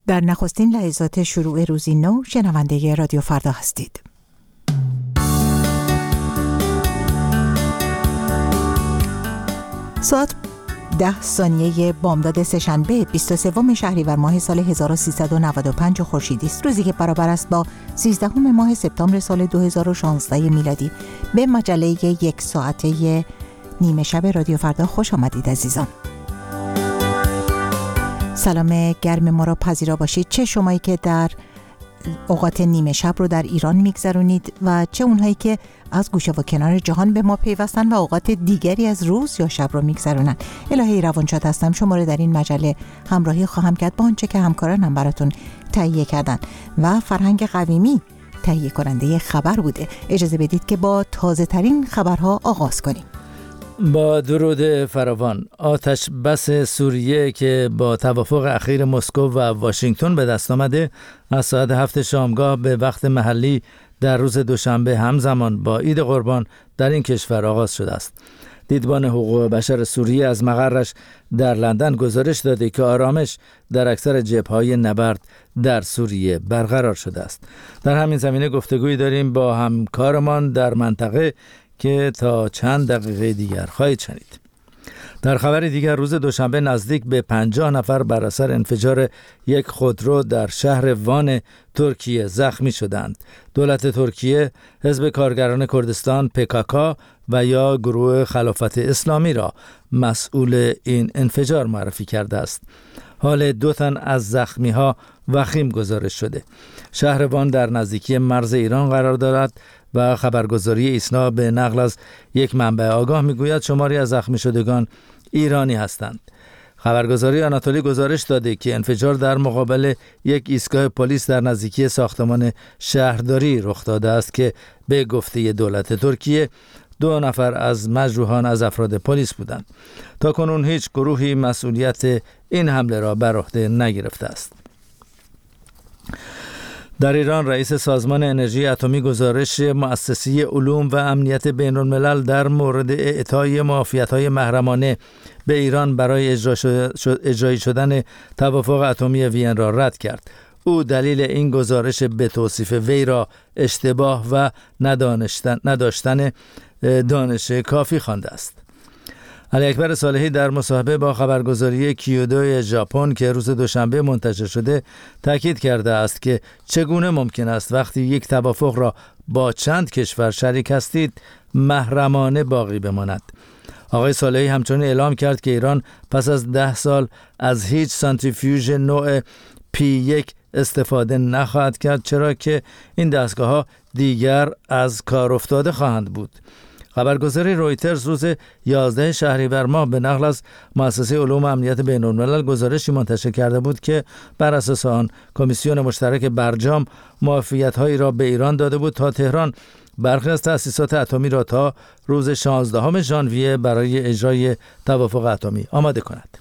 در نخستین لحظات شروع روزی نو شنونده رادیو فردا هستید. ساعت 10 ثانیه بامداد سه‌شنبه 23 شهریور ماه سال 1395 خورشیدی است، روزی که برابر است با 13 ماه سپتامبر سال 2016 میلادی. به مجله یک ساعته نیمه شب رادیو فردا خوش آمدید عزیزان. سلام گرم ما را پذیرا باشید، چه شمایی که در اوقات نیمه شب رو در ایران میگذرونید و چه اونهایی که از گوشه و کنار جهان به ما پیوستن و اوقات دیگری از روز یا شب رو میگذرونن. الهی روانشاد هستم، شما رو در این مجله همراهی خواهم کرد با آنچه که همکارانم براتون تهیه کردن و فرهنگ قویمی تهیه کننده خبر بوده. اجازه بدید که با تازه ترین خبرها آغاز کنیم. با درود فراوان، آتش بس سوریه که با توافق اخیر مسکو و واشنگتن به دست آمده از ساعت 7 شامگاه به وقت محلی در روز دوشنبه همزمان با عید قربان در این کشور آغاز شده است. دیدبان حقوق بشر سوریه از مقرش در لندن گزارش داده که آرامش در اکثر جبهه‌های نبرد در سوریه برقرار شده است. در همین زمینه گفتگویی داریم با همکارمان در منطقه که تا چند دقیقه دیگر خواهید شنید. در خبر دیگر، روز دوشنبه نزدیک به 50 نفر بر اثر انفجار یک خودرو در شهر وان ترکیه زخمی شدند. دولت ترکیه حزب کارگران کردستان PKK و یا گروه خلافت اسلامی را مسئول این انفجار معرفی کرده است. حال 2 تن از زخمی ها وخیم گزارش شده. شهر وان در نزدیکی مرز ایران قرار دارد و خبرگزاری ایسنا به نقل از یک منبع آگاه میگوید شماری از زخمی شدگان ایرانی هستند. خبرگزاری آناتولی گزارش داده که انفجار در مقابل یک ایستگاه پلیس در نزدیکی ساختمان شهرداری رخ داده است که به گفته دولت ترکیه 2 نفر از مجروحان از افراد پلیس بودند. تاکنون هیچ گروهی مسئولیت این حمله را بر عهده نگرفته است. در ایران رئیس سازمان انرژی اتمی گزارش مؤسسه علوم و امنیت بین الملل در مورد اعطای معافیت‌های محرمانه به ایران برای اجرایی شدن توافق اتمی وین را رد کرد. او دلیل این گزارش به توصیف وی را اشتباه و نداشتن دانش کافی خوانده است. علی اکبر صالحی در مصاحبه با خبرگزاری کیودو ژاپن که روز دوشنبه منتشر شده تاکید کرده است که چگونه ممکن است وقتی یک توافق را با چند کشور شریک هستید محرمانه باقی بماند. آقای صالحی همچنین اعلام کرد که ایران پس از 10 سال از هیچ سانتریفیوژ نوع P1 استفاده نخواهد کرد، چرا که این دستگاه‌ها دیگر از کار افتاده خواهند بود. خبرگزاری رویترز روز 11 شهریور ماه به نقل از مؤسسه علوم و امنیت بین الملل گزارشی منتشر کرده بود که بر اساس آن کمیسیون مشترک برجام معافیت‌هایی را به ایران داده بود تا تهران برخی از تأسیسات اتمی را تا روز 16 ژانویه برای اجرای توافق اتمی آماده کند.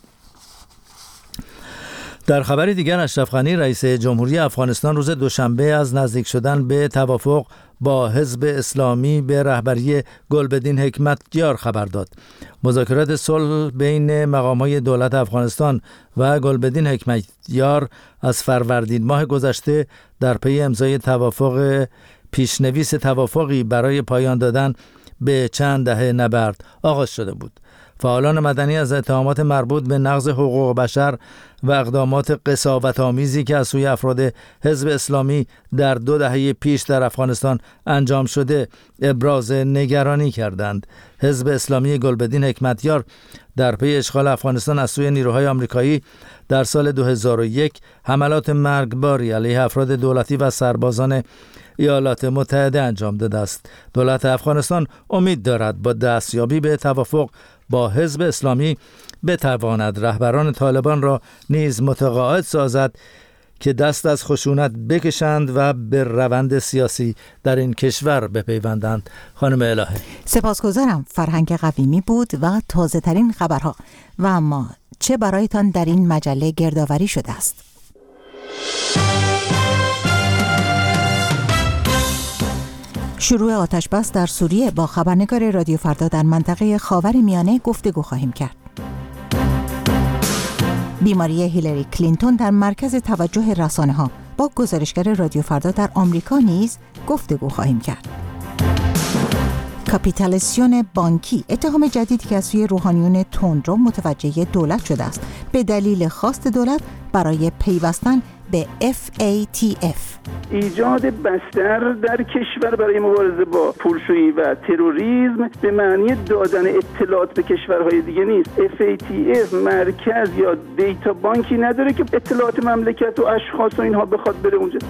در خبر دیگر، اشرف غنی رئیس جمهوری افغانستان روز دوشنبه از نزدیک شدن به توافق با حزب اسلامی به رهبری گلبدین حکمتیار خبر داد. مذاکرات صلح بین مقام‌های دولت افغانستان و گلبدین حکمتیار از فروردین ماه گذشته در پی امضای توافق پیشنویس توافقی برای پایان دادن به چند دهه نبرد آغاز شده بود. فعالان مدنی از اتهامات مربوط به نقض حقوق بشر و اقدامات قساوت‌آمیزی که از سوی افراد حزب اسلامی در 2 دهه پیش در افغانستان انجام شده ابراز نگرانی کردند. حزب اسلامی گلبدین حکمتیار در پی اشغال افغانستان از سوی نیروهای آمریکایی در سال 2001 حملات مرگباری علیه افراد دولتی و سربازان ایالات متحده انجام داده است. دولت افغانستان امید دارد با دستیابی به توافق با حزب اسلامی بتواند رهبران طالبان را نیز متقاعد سازد که دست از خشونت بکشند و به روند سیاسی در این کشور بپیوندند. خانم الهه سپاسگزارم. فرهنگ قویمی بود و تازه ترین خبرها. و اما چه برایتان در این مجله گردآوری شده است؟ شروع آتش بس در سوریه، با خبرنگار رادیو فردا در منطقه خاورمیانه گفتگو خواهیم کرد. بیماری هیلاری کلینتون در مرکز توجه رسانه‌ها. با گزارشگر رادیو فردا در آمریکا نیز گفتگو خواهیم کرد. کاپیتالیسیون بانکی، اتهام جدیدی که از سوی روحانیون تندرو متوجه دولت شده است به دلیل خواست دولت برای پیوستن به FATF. ایجاد بستر در کشور برای مبارزه با پولشویی و تروریسم به معنی دادن اطلاعات به کشورهای دیگه نیست. FATF مرکز یا دیتا بانکی نداره که اطلاعات مملکت و اشخاص و اینها بخواد بره اونجا.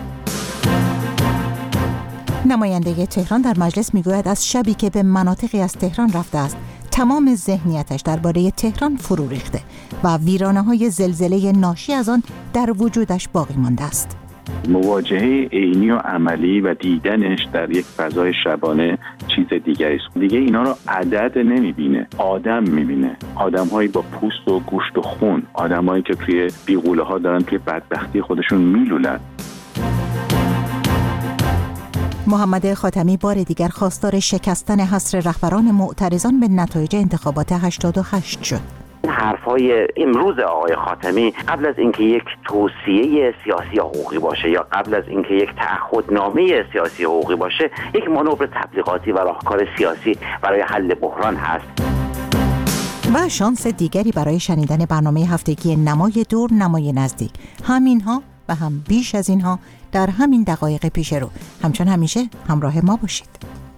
نماینده تهران در مجلس میگوید از شبی که به مناطقی از تهران رفته است تمام ذهنیتش درباره تهران فرو ریخته و ویرانه‌های زلزله ناشی از آن در وجودش باقی مانده است. مواجهه عینی و عملی و دیدنش در یک فضای شبانه چیز دیگری است. دیگه اینا رو عدد نمیبینه، آدم میبینه. آدم‌هایی با پوست و گوشت و خون، آدم‌هایی که توی بیغوله‌ها دارن توی بدبختی خودشون میلولن. محمد خاتمی بار دیگر خواستار شکستن حصر رهبران معترضان به نتایج انتخابات 88 شد. حرفای امروز آقای خاتمی قبل از اینکه یک توصیه سیاسی یا حقوقی باشه یا قبل از اینکه یک تعهدنامه سیاسی و حقوقی باشه، یک مانور تبلیغاتی و راهکار سیاسی برای حل بحران هست. و شانس دیگری برای شنیدن برنامه هفتگی نمای دور نمای نزدیک. همینها و هم بیش از اینها در همین دقایق پیش رو. همچون همیشه همراه ما باشید.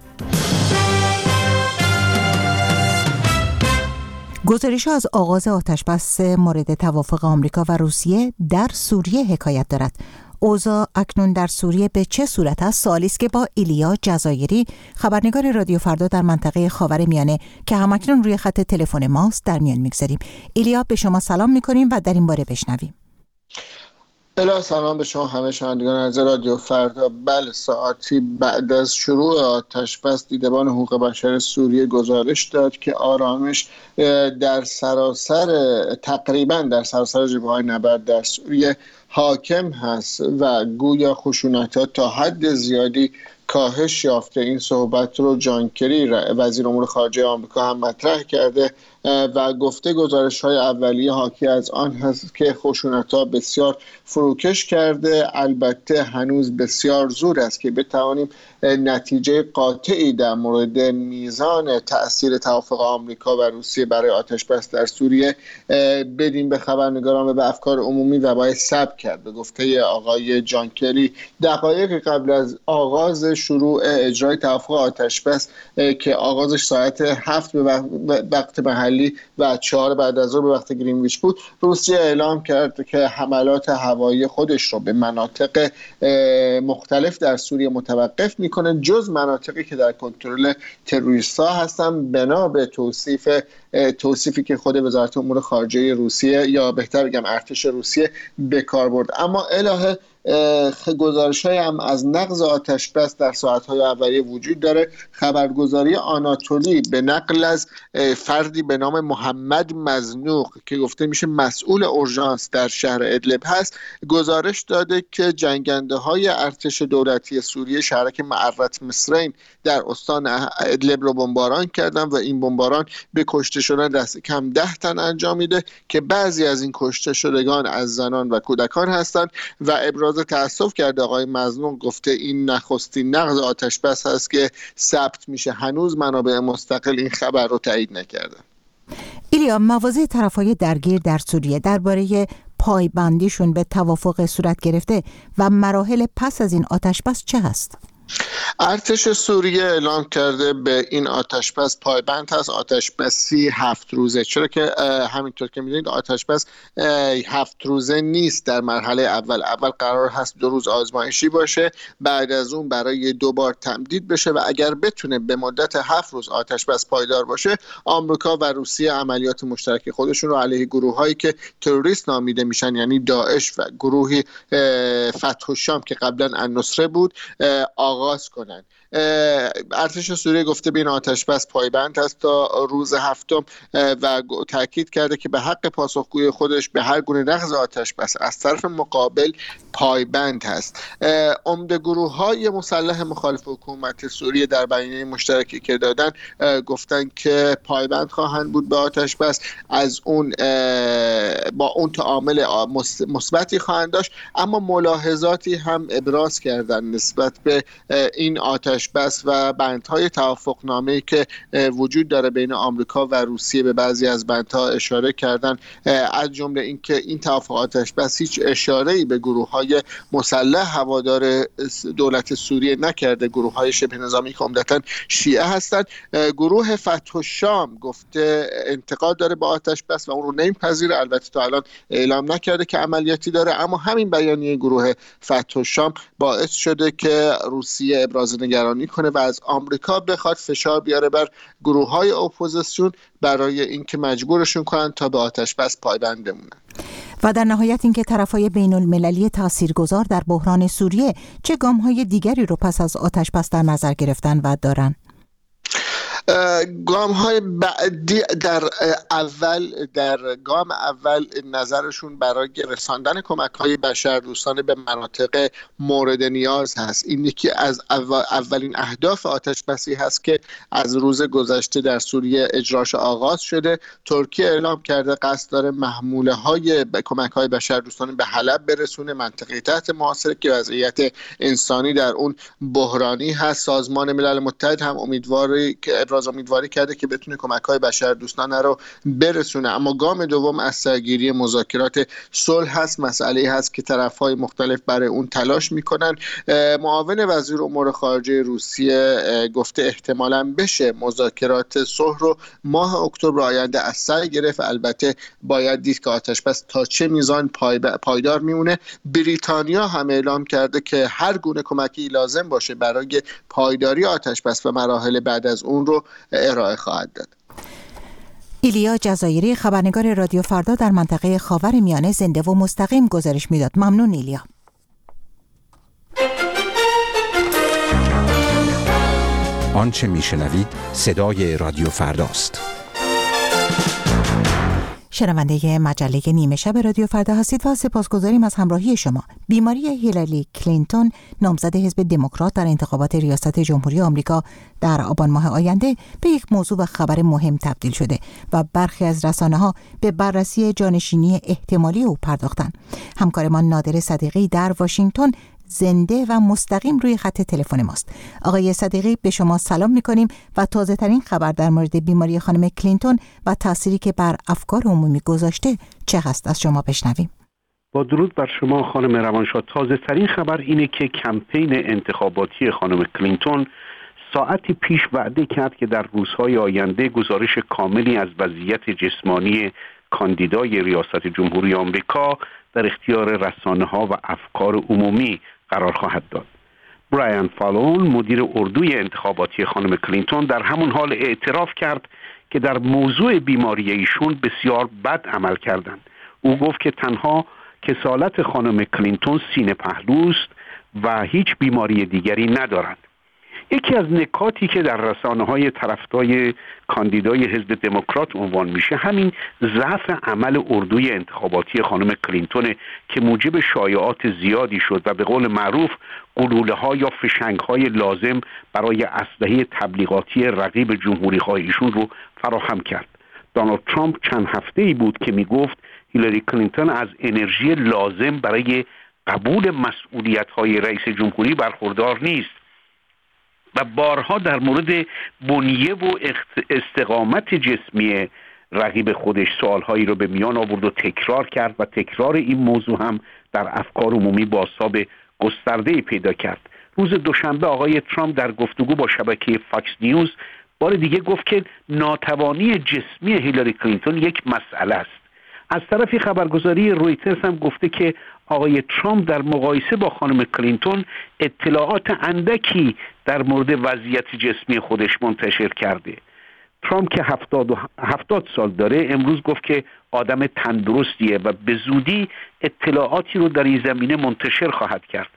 گزارش‌ها از آغاز آتش‌بس مورد توافق آمریکا و روسیه در سوریه حکایت دارد. اوضاع اکنون در سوریه به چه صورت است؟ سوالی است که با ایلیا جزایری، خبرنگار رادیو فردا در منطقه خاورمیانه که همکنون روی خط تلفن ماست، در میان می‌گذاریم. ایلیا، به شما سلام می‌کنیم و در این باره بشنویم. سلام به شما همه شنوندگان عزیز رادیو فردا. بله، ساعتی بعد از شروع آتش‌بس دیدبان حقوق بشر سوریه گزارش داد که آرامش تقریباً در سراسر جبهه‌های نبرد در سوریه حاکم هست و گویا خشونت‌ها تا حد زیادی کاهش یافته. این صحبت رو جان کری وزیر امور خارجه آمریکا هم مطرح کرده و گفته گزارش‌های اولیه حاکی از آن هست که خشونت‌ها بسیار فروکش کرده. البته هنوز بسیار زود است که بتوانیم نتیجه قاطعی در مورد میزان تأثیر توافق آمریکا و روسیه برای آتش‌بس در سوریه بدیم به خبرنگاران و به افکار عمومی و باید صبر کرد. به گفته آقای جان کری، دقایق قبل از آغاز شروع اجرای توافق آتش‌بس که آغازش ساعت 7 به وقت محلی و 4 بعد از ظهر به وقت گرینویچ بود، روسیه اعلام کرد که حملات هوایی خودش رو به مناطق مختلف در سوریه متوقف میکنه، جز مناطقی که در کنترل تروریست‌ها هستن، بنا به توصیفی که خود وزارت امور خارجه روسیه یا بهتر بگم ارتش روسیه به کار برد. اما الهه گزارش‌های هم از نقض آتش‌بس در ساعت‌های اولیه وجود داره. خبرگزاری آناتولی به نقل از فردی به نام محمد مزنوق که گفته میشه مسئول اورژانس در شهر ادلب هست، گزارش داده که جنگنده‌های ارتش دولتی سوریه شهرک معرت مصرین در استان ادلب رو بمباران کردن و این بمباران به کشته شدن دست کم 10 تن انجام میده که بعضی از این کشته شدگان از زنان و کودکان هستند و ابراز تأسف کرده آقای مزنوق. گفته این نخستین نقض آتش‌بس هست که ثبت میشه. هنوز منابع مستقل این خبر رو تایید نکردن. ایلیا، مواضع طرفای درگیر در سوریه درباره پایبندیشون به توافق صورت گرفته و مراحل پس از این آتش‌بس چه هست؟ ارتش سوریه اعلام کرده به این آتش‌بس پایبند هست. آتش‌بسی 7 روزه، چرا که همینطور که می‌دونید آتش‌بس 7 روزه نیست. در مرحله اول قرار هست 2 روز آزمایشی باشه، بعد از اون برای 2 بار تمدید بشه و اگر بتونه به مدت 7 روز آتش‌بس پایدار باشه، آمریکا و روسیه عملیات مشترک خودشون رو علیه گروه‌هایی که تروریست نامیده میشن، یعنی داعش و گروهی فتح الشام که قبلا النصره بود، آغاز کنند. ارتش سوریه گفته به این آتش بس پایبند است تا روز هفتم و تاکید کرده که به حق پاسخگویی خودش به هر گونه نقض آتش بس از طرف مقابل پایبند هست. عمده گروه‌های مسلح مخالف حکومت سوریه در بیانیه مشترکی که دادن گفتن که پایبند خواهند بود به آتش بس، از اون با اون تعامل مثبتی خواهند داشت، اما ملاحظاتی هم ابراز کردن نسبت به این آتش بس و بندهای توافقنامه‌ای که وجود داره بین آمریکا و روسیه. به بعضی از بندها اشاره کردن، از جمله اینکه این توافق آتش بس هیچ اشاره‌ای به گروه‌های مسلح هوادار دولت سوریه نکرده، گروه‌های شبه نظامی که عمدتاً شیعه هستند. گروه فتح الشام گفته انتقاد داره به آتش بس و اون رو نمیپذیره، البته تا الان اعلام نکرده که عملیاتی داره، اما همین بیانیه گروه فتح الشام باعث شده که روسیه ابراز نگرانی کنه و از آمریکا بخواد فشار بیاره بر گروه‌های اپوزیسیون برای اینکه مجبورشون کنن تا به آتش بس پایبند بمونن. و در نهایت اینکه طرف‌های بین‌المللی تاثیرگذار در بحران سوریه چه گام‌های دیگری رو پس از آتش بس در نظر گرفتن و دارن؟ گام‌های بعدی در گام اول نظرشون برای رساندن کمک‌های بشردوستانه به مناطق مورد نیاز هست. این یکی از اولین اهداف آتش بسی هست که از روز گذشته در سوریه اجراش آغاز شده. ترکیه اعلام کرده قصد داره محموله‌های کمک‌های بشردوستانه به حلب برسونه، منطقه تحت محاصره که وضعیت انسانی در اون بحرانی هست. سازمان ملل متحد هم امیدواری کرده که بتونه کمک‌های بشردوستانه رو برسونه. اما گام دوم از سرگیری مذاکرات صلح هست، مسئله هست که طرف‌های مختلف برای اون تلاش میکنن. معاون وزیر امور خارجه روسیه گفته احتمالاً بشه مذاکرات صلح رو ماه اکتبر آینده از سر گرفت. البته باید دید که آتش بس تا چه میزان پایدار میمونه. بریتانیا هم اعلام کرده که هر گونه کمکی لازم باشه برای پایداری آتش بس و مراحل بعد از اون رو ارائه خواهد داد. ایلیا جزایری، خبرنگار رادیو فردا در منطقه خاورمیانه، زنده و مستقیم گزارش میداد. ممنون ایلیا. آنچه میشنوید صدای رادیو فرداست. شنونده مجله نیمه شب رادیو فردا هستید و سپاسگزاریم از همراهی شما. بیماری هیلاری کلینتون، نامزد حزب دموکرات در انتخابات ریاست جمهوری آمریکا در آبان ماه آینده، به یک موضوع و خبر مهم تبدیل شده و برخی از رسانه‌ها به بررسی جانشینی احتمالی او پرداختند. همکارمان نادر صدیقی در واشنگتن زنده و مستقیم روی خط تلفن ماست. آقای صدیقی، به شما سلام می‌کنیم و تازه ترین خبر در مورد بیماری خانم کلینتون و تأثیری که بر افکار عمومی گذاشته چه هست از شما بشنویم. با درود بر شما خانم روانشاد. تازه ترین خبر اینه که کمپین انتخاباتی خانم کلینتون ساعتی پیش وعده کرد که در روزهای آینده گزارش کاملی از وضعیت جسمانی کاندیدای ریاست جمهوری آمریکا در اختیار رسانه‌ها و افکار عمومی قرار خواهد داد. برایان فالون، مدیر اردوی انتخاباتی خانم کلینتون، در همون حال اعتراف کرد که در موضوع بیماری ایشون بسیار بد عمل کردند. او گفت که تنها کسالت خانم کلینتون سینه پهلوست و هیچ بیماری دیگری ندارند. یکی از نکاتی که در رسانه‌های طرفدار کاندیدای حزب دموکرات عنوان میشه همین ضعف عمل اردوی انتخاباتی خانم کلینتون که موجب شایعات زیادی شد و به قول معروف گلوله‌ها یا فشنگ‌های لازم برای اسلحه تبلیغاتی رقیب جمهوری‌خواه ایشون رو فراهم کرد. دونالد ترامپ چند هفته‌ای بود که میگفت هیلاری کلینتون از انرژی لازم برای قبول مسئولیت‌های رئیس جمهوری برخوردار نیست و بارها در مورد بنیه و استقامت جسمی رقیب خودش سوالهایی رو به میان آورد و تکرار کرد و تکرار این موضوع هم در افکار عمومی بازتاب گسترده‌ای پیدا کرد. روز دوشنبه آقای ترامپ در گفتگو با شبکه فاکس نیوز بار دیگه گفت که ناتوانی جسمی هیلاری کلینتون یک مسئله است. از طرفی خبرگزاری رویترز هم گفته که آقای ترامپ در مقایسه با خانم کلینتون اطلاعات اندکی در مورد وضعیت جسمی خودش منتشر کرده. ترامپ که 70 سال داره امروز گفت که آدم تندرستیه و به زودی اطلاعاتی رو در این زمینه منتشر خواهد کرد.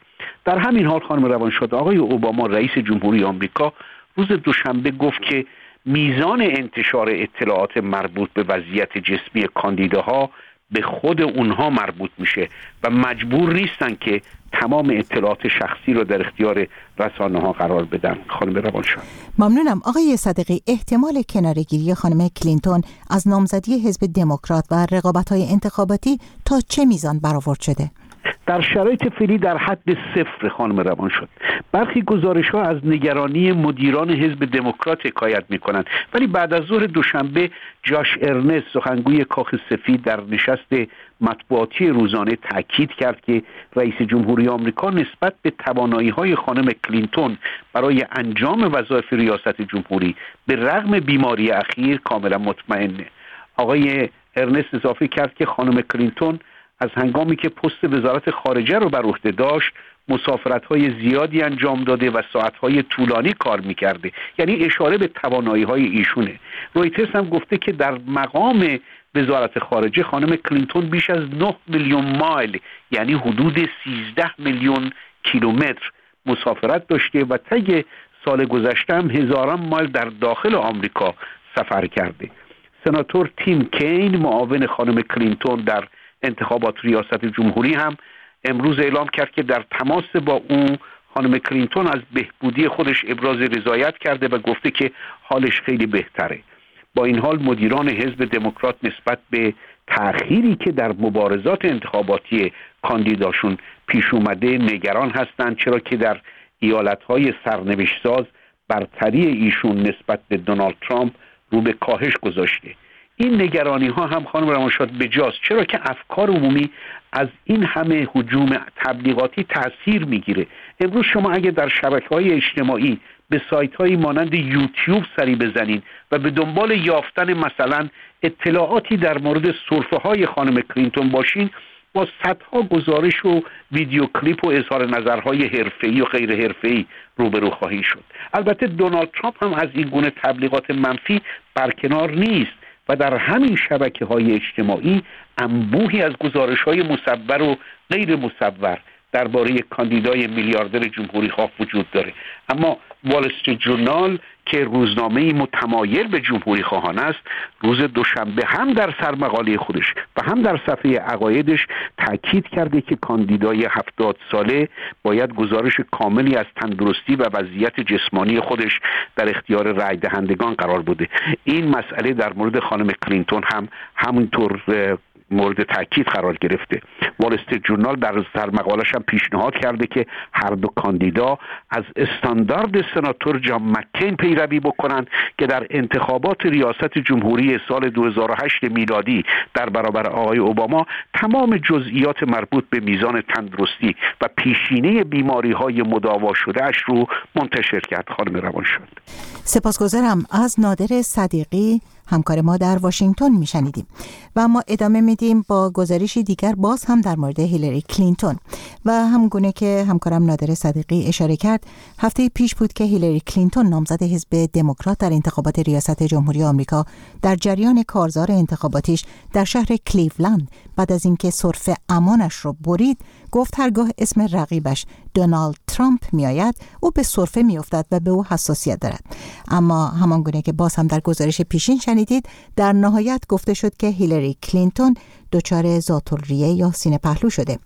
در همین حال خانم روانشاد، آقای اوباما رئیس جمهوری آمریکا روز دوشنبه گفت که میزان انتشار اطلاعات مربوط به وضعیت جسمی کاندیداها به خود اونها مربوط میشه و مجبور نیستن که تمام اطلاعات شخصی رو در اختیار رسانه‌ها قرار بدن. خانم روانشاد. ممنونم. آقای صادقی، احتمال کناره‌گیری خانم کلینتون از نامزدی حزب دموکرات و رقابت‌های انتخاباتی تا چه میزان برآورد شده؟ در شرایط فعلی در حد صفر خانم روانشاد. برخی گزارش‌ها از نگرانی مدیران حزب دموکرات حکایت می‌کنند، ولی بعد از ظهر دوشنبه جاش ارنست، سخنگوی کاخ سفید، در نشست مطبوعاتی روزانه تاکید کرد که رئیس جمهوری آمریکا نسبت به توانایی‌های خانم کلینتون برای انجام وظایف ریاست جمهوری به رغم بیماری اخیر کاملا مطمئنه. آقای ارنست اضافه کرد که خانم کلینتون از هنگامی که پست وزارت خارجه رو بر عهده داشت مسافرت‌های زیادی انجام داده و ساعت‌های طولانی کار می‌کرده، یعنی اشاره به توانایی‌های ایشونه. رویترز هم گفته که در مقام وزارت خارجه خانم کلینتون بیش از 9 میلیون مایل، یعنی حدود 13 میلیون کیلومتر مسافرت داشته و طی سال گذشته هم هزاران مایل در داخل آمریکا سفر کرده. سناتور تیم کین، معاون خانم کلینتون در انتخابات ریاست جمهوری، هم امروز اعلام کرد که در تماس با اون خانم کلینتون از بهبودی خودش ابراز رضایت کرده و گفته که حالش خیلی بهتره. با این حال مدیران حزب دموکرات نسبت به تأخیری که در مبارزات انتخاباتی کاندیداشون پیش اومده نگران هستند، چرا که در ایالت‌های سرنوشت‌ساز برتری ایشون نسبت به دونالد ترامپ رو به کاهش گذاشته. این نگرانی ها هم خانم روانشاد بجاست، چرا که افکار عمومی از این همه هجوم تبلیغاتی تأثیر میگیره. امروز شما اگه در شبکه‌های اجتماعی به سایت‌هایی مانند یوتیوب سری بزنین و به دنبال یافتن مثلا اطلاعاتی در مورد سرفه‌های خانم کلینتون باشین، با صدها گزارش و ویدیو کلیپ و اظهار نظرهای حرفه‌ای و غیر حرفه‌ای روبرو خواهی شد. البته دونالد ترامپ هم از این گونه تبلیغات منفی برکنار نیست و در همین شبکه‌های اجتماعی انبوهی از گزارش‌های مصور و غیر مصور درباره کاندیدای میلیاردر جمهوری‌خواه وجود داره. اما وال استریت ژورنال که روزنامه‌ای متمایل به جمهوری‌خواهان است، روز دوشنبه هم در سرمقاله خودش و هم در صفحه عقایدش تاکید کرده که کاندیدای 70 ساله باید گزارش کاملی از تندرستی و وضعیت جسمانی خودش در اختیار رای دهندگان قرار بده. این مسئله در مورد خانم کلینتون هم همونطور مورد تاکید قرار گرفته. وال استریت ژورنال در سرمقاله‌اش هم پیشنهاد کرده که هر دو کاندیدا از استاندارد سناتور جان مکین پیروی بکنند که در انتخابات ریاست جمهوری سال 2008 میلادی در برابر آقای اوباما تمام جزئیات مربوط به میزان تندرستی و پیشینه بیماری‌های مداوا شده اش رو منتشر کرد. خانم روانشاد. سپاسگزارم. از نادر صدیقی همکار ما در واشنگتن میشنیدیم و ما ادامه میدیم با گزارشی دیگر باز هم در مورد هیلاری کلینتون و همگونه که همکارم نادر صدیقی اشاره کرد، هفته پیش بود که هیلاری کلینتون نامزد حزب دموکرات در انتخابات ریاست جمهوری آمریکا در جریان کارزار انتخاباتیش در شهر کلیولند بعد از اینکه سرفه امانش رو برید گفت هرگاه اسم رقیبش دونالد ترامپ میآید او به سرفه میافتد و به او حساسیت دارد. اما همانگونه که باز هم در گزارش پیشین شنیدید، در نهایت گفته شد که هیلاری کلینتون دچار ذات‌الریه یا سینه پهلو شده.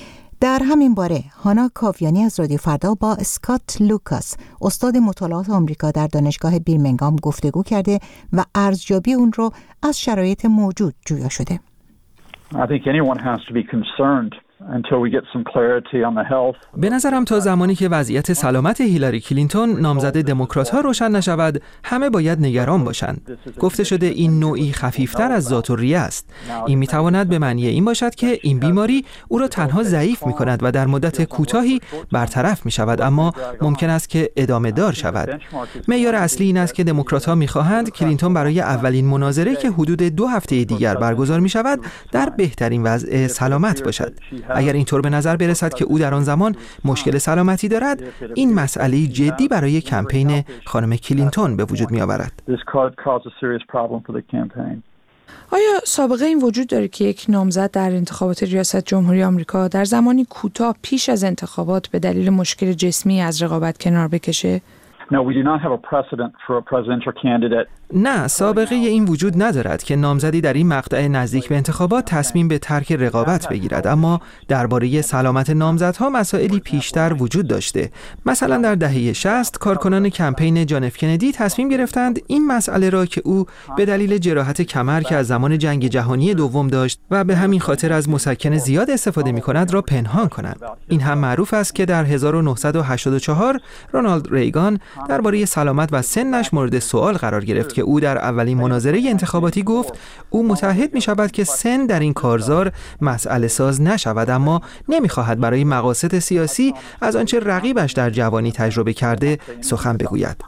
در همین باره هانا کاویانی از رادیو فردا با اسکات لوکاس، استاد مطالعات آمریکا در دانشگاه بیرمنگام گفتگو کرده و ارزیابی اون رو از شرایط موجود جویا شده. I think anyone has to be concerned until we get some clarity on the health. به نظرم تا زمانی که وضعیت سلامت هیلاری کلینتون نامزد دموکرات‌ها روشن نشود، همه باید نگران باشند. گفته شده این نوعی خفیفتر از ذات‌الریه است. این می‌تواند به معنی این باشد که این بیماری او را تنها ضعیف می‌کند و در مدت کوتاهی برطرف می‌شود، اما ممکن است که ادامه دار شود. معیار اصلی این است که دموکرات‌ها می‌خواهند کلینتون برای اولین مناظره که حدود 2 هفته دیگر برگزار می‌شود در بهترین وضع سلامت باشد. اگر اینطور به نظر برسد که او در آن زمان مشکل سلامتی دارد، این مسئله جدی برای کمپین خانم کلینتون به وجود می آورد. آیا سابقه این وجود داره که یک نامزد در انتخابات ریاست جمهوری آمریکا در زمانی کوتاه پیش از انتخابات به دلیل مشکل جسمی از رقابت کنار بکشه؟ No, we do not have a precedent for a presidential candidate. نه، سابقه این وجود ندارد که نامزدی در این مقطع نزدیک به انتخابات تصمیم به ترک رقابت بگیرد، اما درباره سلامت نامزدها مسائلی پیشتر وجود داشته. مثلا در دهه 60 کارکنان کمپین جان اف کندی تصمیم گرفتند این مسئله را که او به دلیل جراحت کمر که از زمان جنگ جهانی دوم داشت و به همین خاطر از مسکن زیاد استفاده می‌کند را پنهان کنند. این هم معروف است که در 1984 رونالد ریگان درباره سلامت و سنش مورد سوال قرار گرفت که او در اولین مناظره انتخاباتی گفت او متعهد می شود که سن در این کارزار مسئله ساز نشود، اما نمی خواهد برای مقاصد سیاسی از آنچه رقیبش در جوانی تجربه کرده سخن بگوید.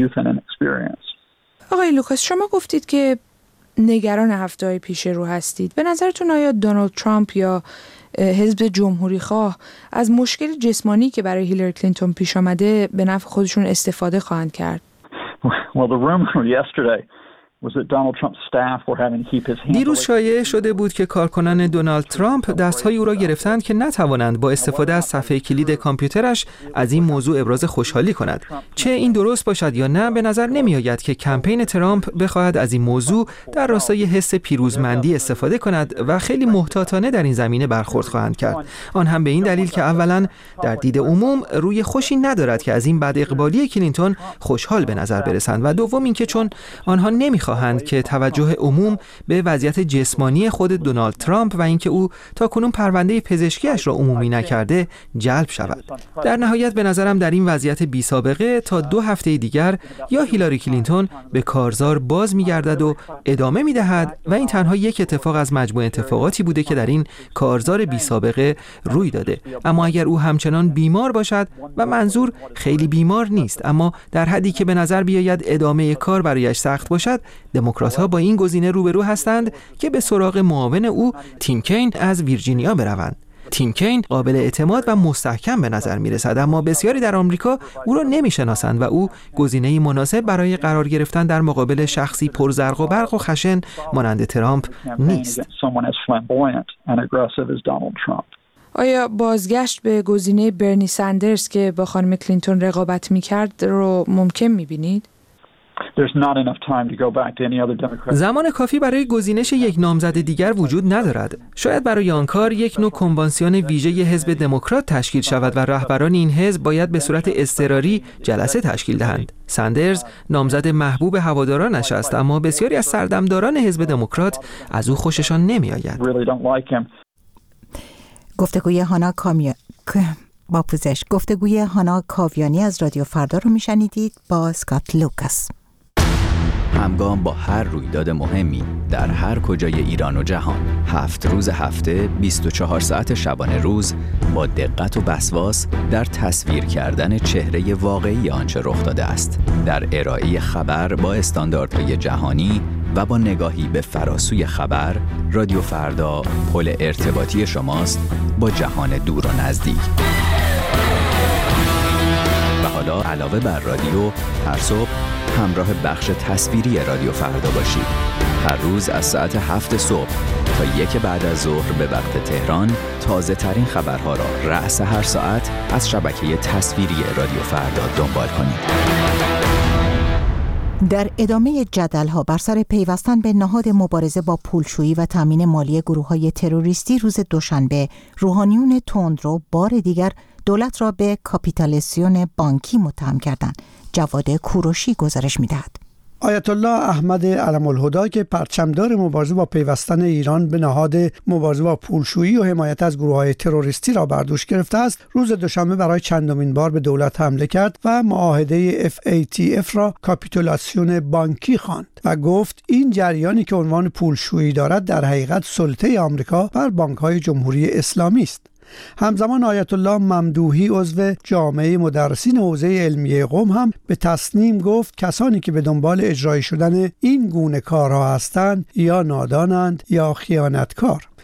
آقای لوکاس، شما گفتید که نگران هفته‌های پیش رو هستید. به نظرتون آیا دونالد ترامپ یا حزب جمهوری خواه از مشکل جسمانی که برای هیلاری کلینتون پیش آمده به نفع خودشون استفاده خواهند کرد؟ Well, the rumor yesterday was that Donald Trump's staff were having to keep his hands. دیروز شایعه شده بود که کارکنان دونالد ترامپ دستهای او را گرفتند که نتوانند با استفاده از صفحه کلید کامپیوترش از این موضوع ابراز خوشحالی کند. چه این درست باشد یا نه، به نظر نمی آید که کمپین ترامپ بخواهد از این موضوع در راستای حس پیروزمندی استفاده کند و خیلی محتاطانه در این زمینه برخورد خواهند کرد. آن هم به این دلیل که اولا در دید عموم روی خوشی ندارد که از این بد اقبالی کلینتون خوشحال به نظر برسند و دوم اینکه چون آنها نمی‌خواهند که توجه عموم به وضعیت جسمانی خود دونالد ترامپ و اینکه او تاکنون پرونده پزشکیش را عمومی نکرده جلب شود. در نهایت به نظرم در این وضعیت بی سابقه تا 2 هفته دیگر یا هیلاری کلینتون به کارزار باز می‌گردد و ادامه می‌دهد و این تنها یک اتفاق از مجموعه اتفاقاتی بوده که در این کارزار بی سابقه روی داده. اما اگر او همچنان بیمار باشد و منظور خیلی بیمار نیست اما در حدی که به نظر بیاید ادامه کار برایش سخت باشد، دموکرات‌ها با این گزینه روبرو هستند که به سراغ معاون او تیم کین از ویرجینیا بروند. تیم کین قابل اعتماد و مستحکم به نظر می‌رسد، اما بسیاری در آمریکا او را نمی‌شناسند و او گزینه‌ای مناسب برای قرار گرفتن در مقابل شخصی پرزرق و برق و خشن مانند ترامپ نیست. آیا بازگشت به گزینه برنی سندرز که با خانم کلینتون رقابت می‌کرد رو ممکن می‌بینید؟ زمان کافی برای گزینش یک نامزد دیگر وجود ندارد. شاید برای آن کار یک نوع کنوانسیون ویژه حزب دموکرات تشکیل شود و رهبران این حزب باید به صورت اضطراری جلسه تشکیل دهند. سندرز نامزد محبوب هوادارانش است، اما بسیاری از سردمداران حزب دموکرات از او خوششان نمی‌آید. گفتگوی هانا کاویانی از رادیو فردا رو میشنیدید با اسکات لوکاس. همگام با هر رویداد مهمی در هر کجای ایران و جهان، 7 روز هفته 24 ساعت شبانه روز با دقت و وسواس در تصویر کردن چهره واقعی آنچه رخ داده است، در ارائه خبر با استانداردهای جهانی و با نگاهی به فراسوی خبر. رادیو فردا پل ارتباطی شماست با جهان دور و نزدیک. و حالا علاوه بر رادیو، هر صبح همراه بخش تصویری رادیو فردا باشید. هر روز از ساعت 7 صبح تا 1 بعد از ظهر به وقت تهران تازه ترین خبرها را رأس هر ساعت از شبکه تصویری رادیو فردا دنبال کنید. در ادامه جدل‌ها بر سر پیوستن به نهاد مبارزه با پولشویی و تامین مالی گروه‌های تروریستی، روز دوشنبه روحانیون تندرو بار دیگر دولت را به کاپیتالیسیون بانکی متهم کردند. جواد کوروشی گزارش می‌دهد. آیت الله احمد علم‌الهدی که پرچمدار مبارزه با پیوستن ایران به نهاد مبارزه با پولشویی و حمایت از گروه‌های تروریستی را بر دوش گرفته است، روز دوشنبه برای چندمین بار به دولت حمله کرد و معاهده FATF را کاپیتولاسیون بانکی خواند و گفت این جریانی که عنوان پولشویی دارد در حقیقت سلطه آمریکا بر بانک‌های جمهوری اسلامی است. همزمان آیت الله ممدوحی عضو جامعه مدرسین حوزه علمیه قم هم به تصنیم گفت کسانی که به دنبال اجرای شدن این گونه کارها هستند یا نادانند یا خیانتکار.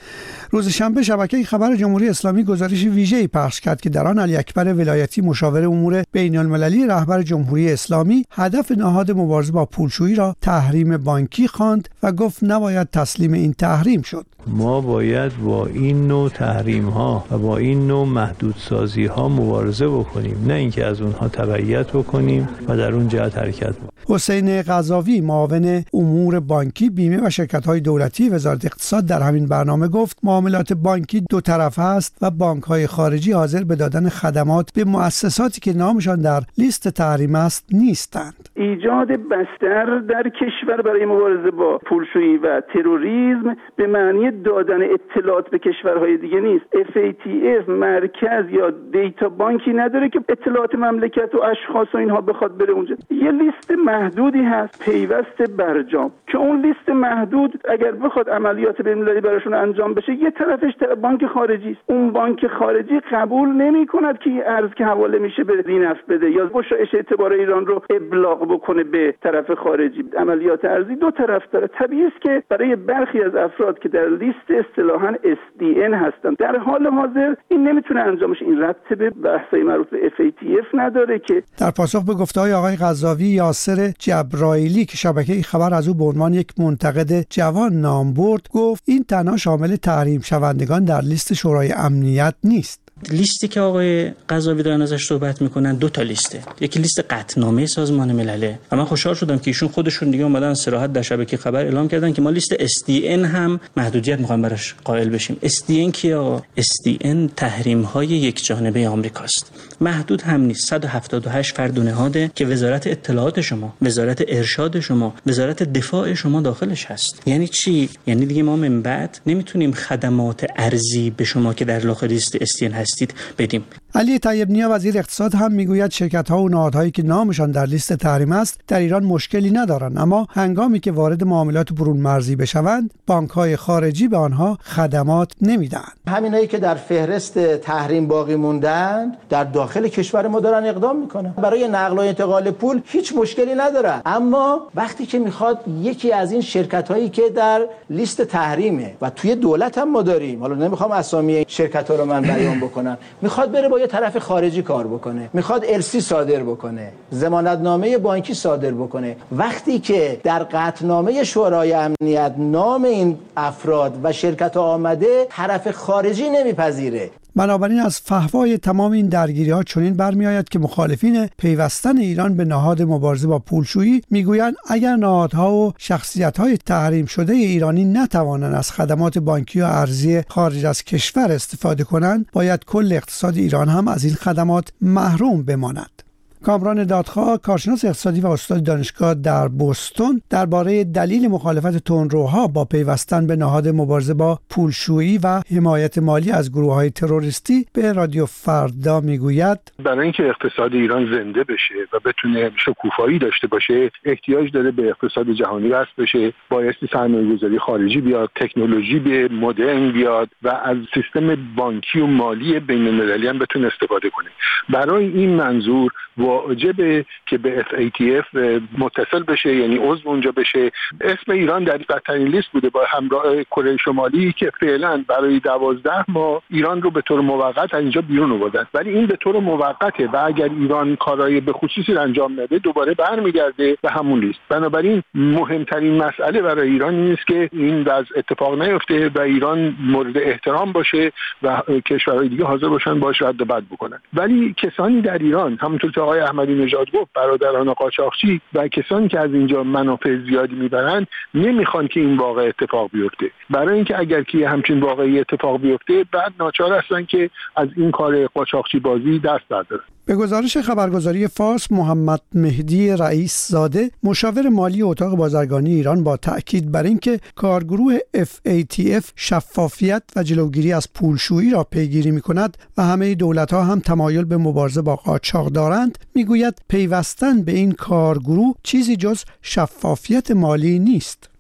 روز شنبه شبکه خبر جمهوری اسلامی گزارش ویژه‌ای پخش کرد که در آن علی اکبر ولایتی مشاور امور بین‌المللی رهبر جمهوری اسلامی هدف نهاد مبارزه با پولشویی را تحریم بانکی خواند و گفت نباید تسلیم این تحریم شد. ما باید با این نوع تحریم ها و با این نوع محدودسازی ها مبارزه بکنیم، نه اینکه از اونها تبعیت بکنیم و در اون جهت حرکت بکنیم. حسین قضاوی معاون امور بانکی، بیمه و شرکت‌های دولتی وزارت اقتصاد در همین برنامه گفت معاملات بانکی دو طرفه است و بانک‌های خارجی حاضر به دادن خدمات به مؤسساتی که نامشان در لیست تحریم است نیستند. ایجاد بستر در کشور برای مبارزه با پولشویی و تروریسم به معنی دادن اطلاعات به کشورهای دیگه نیست. FATF مرکز یا دیتا بانکی نداره که اطلاعات مملکت و اشخاص و اینها بخواد بره اونجا. یه لیست محدودی هست پیوست برجام که اون لیست محدود اگر بخواد عملیات بین‌المللی براشون انجام بشه یه طرفش بانک خارجی است. اون بانک خارجی قبول نمی‌کند که ارز که حواله میشه به دینف بده یا گشایش اعتبار ایران رو ابلاغ بکنه به طرف خارجی. عملیات ارزی دو طرف داره. طبیعی است که برای برخی از افراد که در لیست اصطلاحاً SDN هستن در حال حاضر این نمیتونه انجام بشه. این ربط به بحث‌های مربوط به FATF نداره. که در پاسخ به گفته‌های آقای قضاوی، یاسر جبرائیلی که شبکه خبر از او به عنوان یک منتقد جوان نام برد، گفت این تنها شامل تحریم شوندگان در لیست شورای امنیت نیست. لیستی که آقای قضاوی دارن ازش صحبت میکنن دو تا لیسته. یکی لیست قطعنامه سازمان ملله و من خوشحال شدم که ایشون خودشون دیگه اومدن صراحت در شبکه خبر اعلام کردن که ما لیست SDN هم محدودیت میخوایم براش قائل بشیم. SDN کیه آقا؟ SDN تحریم های یک جانبه آمریکاست. محدود هم نیست. 178 فرد و نهاده که وزارت اطلاعات شما، وزارت ارشاد شما، وزارت دفاع شما داخلش هست. یعنی چی؟ یعنی دیگه ما من بعد نمیتونیم خدمات ارزی به شما که در داخل لیست SDN بدیم. علی طیب نیا وزیر اقتصاد هم میگوید شرکت‌ها و نهادهایی که نامشان در لیست تحریم است در ایران مشکلی ندارند، اما هنگامی که وارد معاملات برون مرزی بشوند بانک‌های خارجی به آنها خدمات نمیدهند. همینایی که در فهرست تحریم باقی موندن در داخل کشور ما دارن اقدام میکنن. برای نقل و انتقال پول هیچ مشکلی ندارن، اما وقتی که میخواد یکی از این شرکت‌هایی که در لیست تحریمه و توی دولت هم ما داریم، حالا نمیخوام اسامی شرکت‌ها رو من بیان بکنم، میخواد بره با یه طرف خارجی کار بکنه، میخواد ارسی صادر بکنه، ضمانتنامه بانکی صادر بکنه، وقتی که در قطعنامه شورای امنیت نام این افراد و شرکت‌ها آمده طرف خارجی نمیپذیره. بنابراین از فحوای تمام این درگیری‌ها چنین برمی‌آید که مخالفین پیوستن ایران به نهاد مبارزه با پولشویی میگویند اگر نهادها و شخصیت‌های تحریم شده ایرانی نتوانند از خدمات بانکی و ارزی خارج از کشور استفاده کنند، باید کل اقتصاد ایران هم از این خدمات محروم بماند. کامران دادخواه، کارشناس اقتصادی و استاد دانشگاه در بوستون، درباره دلیل مخالفت تندروها با پیوستن به نهاد مبارزه با پولشویی و حمایت مالی از گروه‌های تروریستی به رادیو فردا میگوید برای اینکه اقتصاد ایران زنده بشه و بتونه شکوفایی داشته باشه احتیاج داره به اقتصاد جهانی وصل بشه، بایستی سرمایه‌گذاری خارجی بیاد، تکنولوژی به مدرن بیاد و از سیستم بانکی و مالی بین‌المللی هم بتونه استفاده کنه. برای این منظور واجبه که به FATF متصل بشه، یعنی عضو اونجا بشه. اسم ایران در بدترین لیست بوده با همراه کره شمالی که فعلا برای 12 ماه ایران رو به طور موقت از اینجا بیرون آوردن، ولی این به طور موقته و اگر ایران کارهای به خصوصی رو انجام نده دوباره برمیگرده به همون لیست. بنابراین مهمترین مسئله برای ایران این است که این وضع اتفاق نیفته و ایران مورد احترام باشه و کشورهای دیگه حاضر باشن باهاش رد و بدل بکنن. ولی کسانی در ایران همونطور که آقای احمدی نژاد گفت، برادران قاچاقچی و کسانی که از اینجا منافع زیادی میبرن نمیخوان که این واقعه اتفاق بیفته. برای اینکه اگر که همچین واقعی اتفاق بیفته بعد ناچار هستن که از این کار قاچاقچی بازی دست بردارن. به گزارش خبرگزاری فارس، محمد مهدی رئیس زاده، مشاور مالی اتاق بازرگانی ایران، با تأکید بر اینکه کارگروه FATF شفافیت و جلوگیری از پولشویی را پیگیری می‌کند و همه دولت‌ها هم تمایل به مبارزه با قاچاق دارند، میگوید پیوستن به این کارگروه چیزی جز شفافیت مالی نیست.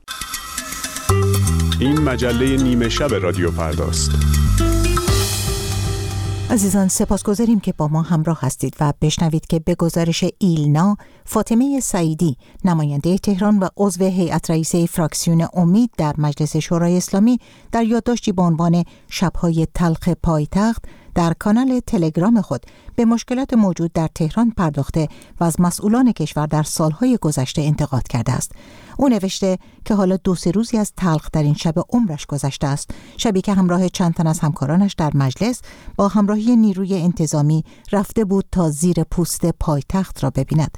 این مجله نیمه شب رادیو فرداست. عزیزان سپاسگزاریم که با ما همراه هستید و بشنوید که به گزارش ایلنا، فاطمه سعیدی نماینده تهران و عضو هیئت رئیسه فراکسیون امید در مجلس شورای اسلامی در یادداشتی با عنوان شب‌های تلخ پایتخت در کانال تلگرام خود به مشکلات موجود در تهران پرداخته و از مسئولان کشور در سالهای گذشته انتقاد کرده است. او نوشته که حالا 2-3 روزی از تلخ در این شب عمرش گذشته است، شبی که همراه چند تن از همکارانش در مجلس با همراهی نیروی انتظامی رفته بود تا زیر پوست پایتخت را ببیند.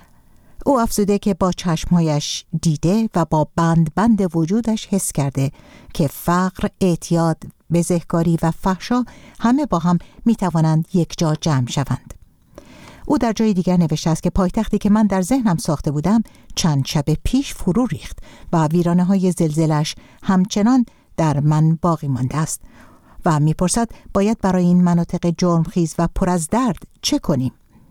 او افزوده که با چشمهایش دیده و با بند وجودش حس کرده که فقر، اعتیاد، بزهکاری و فحشا همه با هم می توانند یک جا جمع شوند. او در جای دیگر نوشته است که پایتختی که من در ذهنم ساخته بودم چند شب پیش فرو ریخت و ویرانه‌های زلزله‌اش همچنان در من باقی مانده است و می‌پرسد باید برای این مناطق جرمخیز و پر از درد چه کنیم؟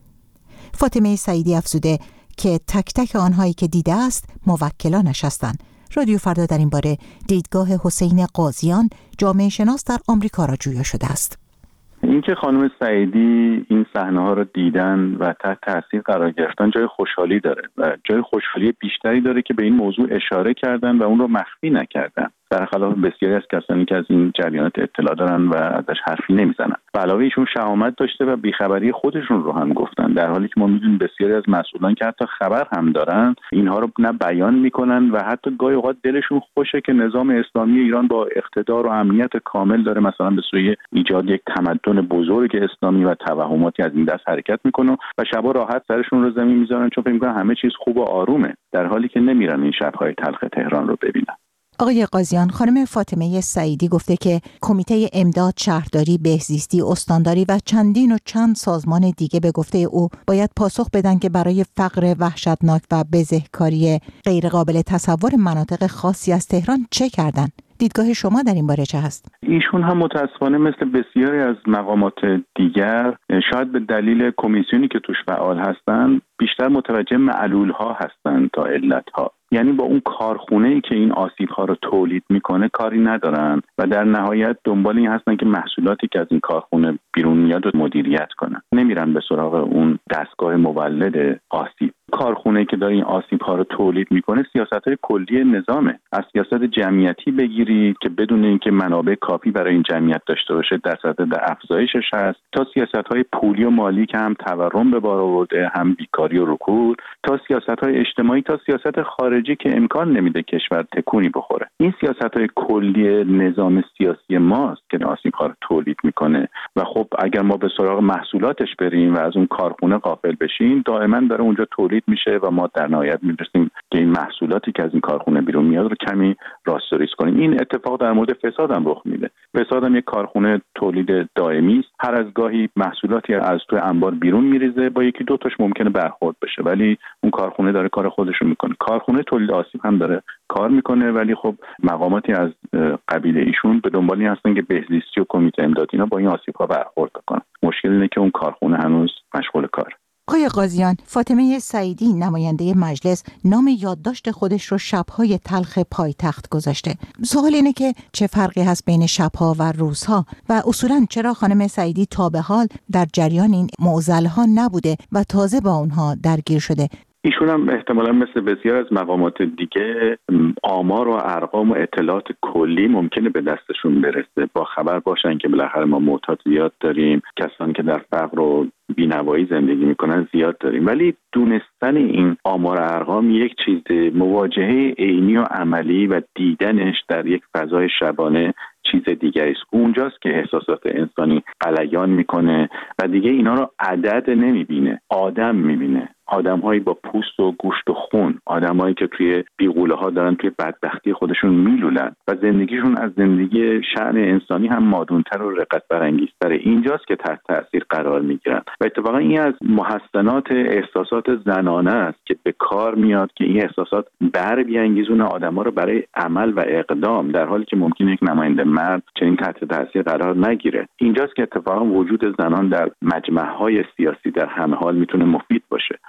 فاطمه سعیدی افزوده که تک تک آنهایی که دیده است موکلانش هستند. رادیو فردا در این باره دیدگاه حسین قاضیان، جامعه شناس در آمریکا را جویا شده است. اینکه خانم سعیدی این صحنه‌ها رو دیدن و تحت تاثیر قرار گرفتن جای خوشحالی داره و جای خوشحالی بیشتری داره که به این موضوع اشاره کردن و اون رو مخفی نکردن، برخلاف بسیاری از کسانی که از این جریانات اطلاع دارن و ازش حرفی نمیزنن. به علاوه ایشون شهامت داشته و بیخبری خودشون رو هم گفتن، در حالی که ما میدونیم بسیاری از مسئولان که حتی خبر هم دارن اینها رو نه بیان میکنن و حتی گاهی اوقات دلشون خوشه که نظام اسلامی ایران با اقتدار و امنیت کامل داره مثلا به سوی ایجاد یک تمدن بزرگ اسلامی و توهماتی از این دست حرکت میکنه و شبا راحت سرشون رو زمین میذارن چون فکر میکنن همه چیز خوب و آرومه، در حالی که نمیرن این شب‌های تلخ تهران رو ببینن. آقای قاضیان، خانم فاطمه سعیدی گفته که کمیته امداد شهرداری، بهزیستی، استانداری و چند سازمان دیگه به گفته او باید پاسخ بدن که برای فقر وحشتناک و بزهکاری غیرقابل تصور مناطق خاصی از تهران چه کردن؟ دیدگاه شما در این باره چه هست؟ ایشون هم متاسفانه مثل بسیاری از مقامات دیگر شاید به دلیل کمیسیونی که توش فعال هستن بیشتر متوجه معلول‌ها هستن تا علت‌ها. یعنی با اون کارخونه‌ای که این آسیب‌ها رو تولید میکنه کاری ندارن و در نهایت دنبال این هستن که محصولاتی که از این کارخونه بیرون میاد رو مدیریت کنن، نمیرن به سراغ اون دستگاه مولد آسیب. کارخونه‌ای که داره این آسیب‌ها رو تولید میکنه سیاست‌های کلی نظامه، از سیاست جمعیتی بگیرید که بدون اینکه منابع کافی برای این جمعیت داشته باشه در صدد افزایشش هست، تا سیاست‌های پولی و مالی که هم تورم به بار آورده، هم بیکاری و رکود، تا سیاست‌های اجتماعی، تا سیاست خارجی که امکان نمیده کشور تکونی بخوره. این سیاست‌های کلی نظام سیاسی ماست که آسیب‌ها رو تولید میکنه و خب اگر ما به سراغ محصولاتش بریم و از اون کارخونه غافل بشیم دائما داره اونجا تولید میشه و ما در نهایت میرسیم که این محصولاتی که از این کارخونه بیرون میاد رو کمی راستوریز کنیم. این اتفاق در مورد فساد هم رخ میده. فساد هم یک کارخونه تولید دائمی است، هر از گاهی محصولاتی از توی انبار بیرون میریزه، با یکی دو تاش ممکنه برخورد بشه ولی اون کارخونه داره کار خودش رو میکنه. کارخونه تولید آسیب هم داره کار میکنه ولی خب مقاماتی از قبیل ایشون به دنبال این هستن که بهزیستی و کمیته امداد اینا با این آسیب‌ها برخورد کنن. مشکل اینه که اون کارخونه هنوز مشغول کاره. آقای قاضیان، فاطمه سعیدی نماینده مجلس نام یادداشت خودش رو شب‌های تلخ پایتخت گذاشته. سوال اینه که چه فرقی هست بین شب‌ها و روزها و اصولاً چرا خانم سعیدی تا به حال در جریان این معضل‌ها نبوده و تازه با اونها درگیر شده؟ ایشون هم احتمالاً مثل بسیار از مقامات دیگه آمار و ارقام و اطلاعات کلی ممکنه به دستشون برسه، با خبر باشن که بالاخره ما معتاد زیاد داریم، کسانی که در فقر و بی‌نوایی زندگی میکنن زیاد داریم، ولی دونستن این آمار و ارقام یک چیز، مواجهه عینی و عملی و دیدنش در یک فضای شبانه چیز دیگری است. اونجاست که احساسات انسانی غلیان میکنه و دیگه اینا رو عدد نمیبینه، آدم میبینه. آدم‌هایی با پوست و گوشت و خون، آدم‌هایی که توی بیغوله‌ها دارن توی بدبختی خودشون میلولن و زندگیشون از زندگی شأن انسانی هم مادون‌تر و رقت برانگیزتر. اینجاست که تحت تاثیر قرار میگیرن و اتفاقا این از محسنات احساسات زنانه است که به کار میاد که این احساسات بر بیانگیزونه آدم‌ها رو برای عمل و اقدام، در حالی که ممکنه یک نماینده مرد چنین تحت تاثیر قرار نگیره. اینجاست که اتفاقا وجود زنان در مجمع‌های سیاسی در همه حال میتونه مفید باشه.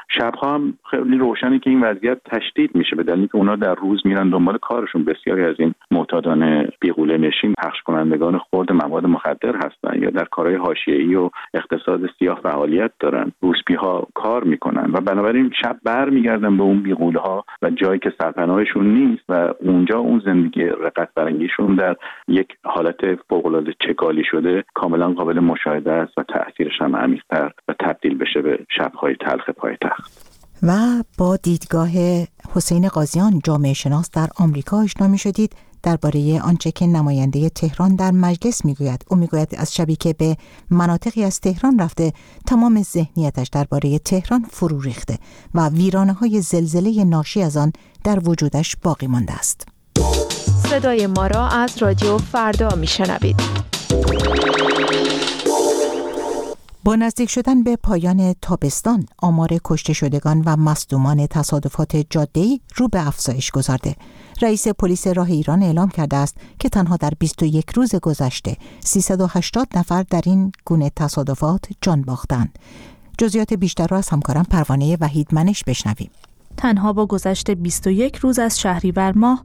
شبها هم خیلی روشنه که این وضعیت تشدید میشه به دلیلی که اونا در روز میرن دنبال کارشون. بسیاری از این معتادان بیغوله نشین پخش کنندگان خرد مواد مخدر هستن یا در کارهای حاشیه‌ای و اقتصاد سیاه فعالیت دارن. روسپی‌ها کار میکنن و بنابراین شب برمیگردن به اون بیغوله‌ها و جایی که سرپناهشون نیست و اونجا اون زندگی رقت برانگیزشون در یک حالت فوق‌العاده چگالی شده کاملا قابل مشاهده است و تأثیرش هم عمیق‌تر و تبدیل بشه به شب‌های تلخ پایتخت. و با دیدگاه حسین قاضیان جامعه شناس در آمریکا آشنا می‌شدید درباره آنچه که نماینده تهران در مجلس میگوید. او میگوید از شبی که به مناطقی از تهران رفته تمام ذهنیتش درباره تهران فرو ریخته و ویرانه‌های زلزله ناشی از آن در وجودش باقی مانده است. صدای ما را از رادیو فردا میشنوید. با نزدیک شدن به پایان تابستان، آمار کشته شدگان و مصدومان تصادفات جاده‌ای رو به افزایش گذارده. رئیس پلیس راه ایران اعلام کرده است که تنها در 21 روز گذشته 380 نفر در این گونه تصادفات جان باختند. جزئیات بیشتر را از همکارم پروانه وحیدمنش بشنویم. تنها با گذشت 21 روز از شهریور ماه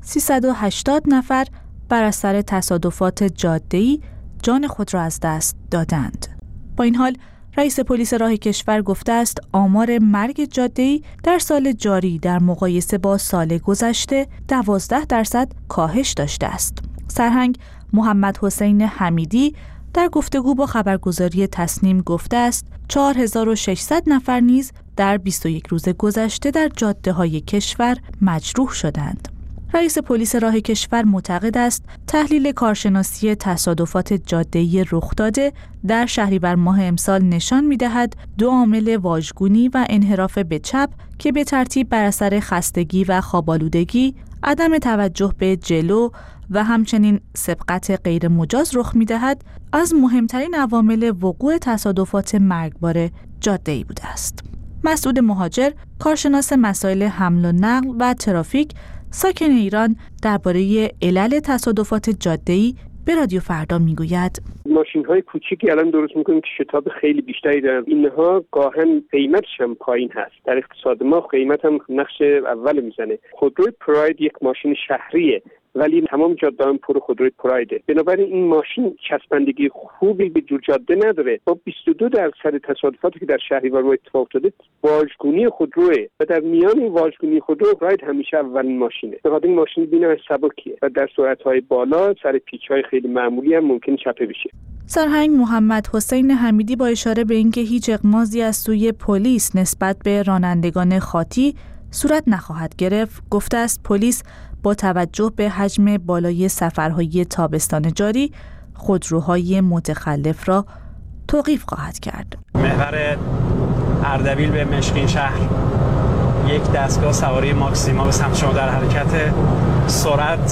380 نفر بر اثر تصادفات جاده‌ای جان خود را از دست دادند. با این حال رئیس پلیس راه کشور گفته است آمار مرگ جاده‌ای در سال جاری در مقایسه با سال گذشته 12% کاهش داشته است. سرهنگ محمد حسین حمیدی در گفتگو با خبرگزاری تصنیم گفته است 4600 نفر نیز در 21 روز گذشته در جاده‌های کشور مجروح شدند. رئیس پلیس راه کشور معتقد است تحلیل کارشناسی تصادفات جاده‌ای رخ داده در شهریور ماه امسال نشان می‌دهد دو عامل واژگونی و انحراف به چپ که به ترتیب بر اثر خستگی و خواب‌آلودگی، عدم توجه به جلو و همچنین سبقت غیر مجاز رخ می‌دهد از مهمترین عوامل وقوع تصادفات مرگبار جاده‌ای بوده است. مسعود مهاجر، کارشناس مسائل حمل و نقل و ترافیک ساکن ایران، درباره علل تصادفات جاده‌ای به رادیو فردا میگوید ماشین‌های کوچیکی الان درست می‌کنیم که شتاب خیلی بیشتری دارن. اینها گاهن قیمتش هم پایین هست. در اقتصاد ما قیمت هم نقش اول میزنه. خودروی پراید یک ماشین شهریه ولی تمام جاده هم پر خودروی پرایده. بنابراین این ماشین چسبندگی خوبی به جور جاده نداره. با 22% تصادفاتی که در شهریور اتفاق افتاده واژگونی خودروه و در میان این واژگونی خودرو پراید همیشه اولین ماشینه. به خاطر این ماشین بینش سبکیه و در سرعت‌های بالا سر پیچ‌های خیلی معمولی هم ممکن چپه بشه. سرهنگ محمد حسین حمیدی با اشاره به اینکه هیچ اقماضی از سوی پلیس نسبت به رانندگان خاطی صورت نخواهد گرفت، گفته است پلیس با توجه به حجم بالای سفرهای تابستان جاری خودروهای متخلف را توقیف خواهد کرد. محور اردبیل به مشکین شهر یک دستگاه سواری ماکسیما به سمت شما در حرکت، سرعت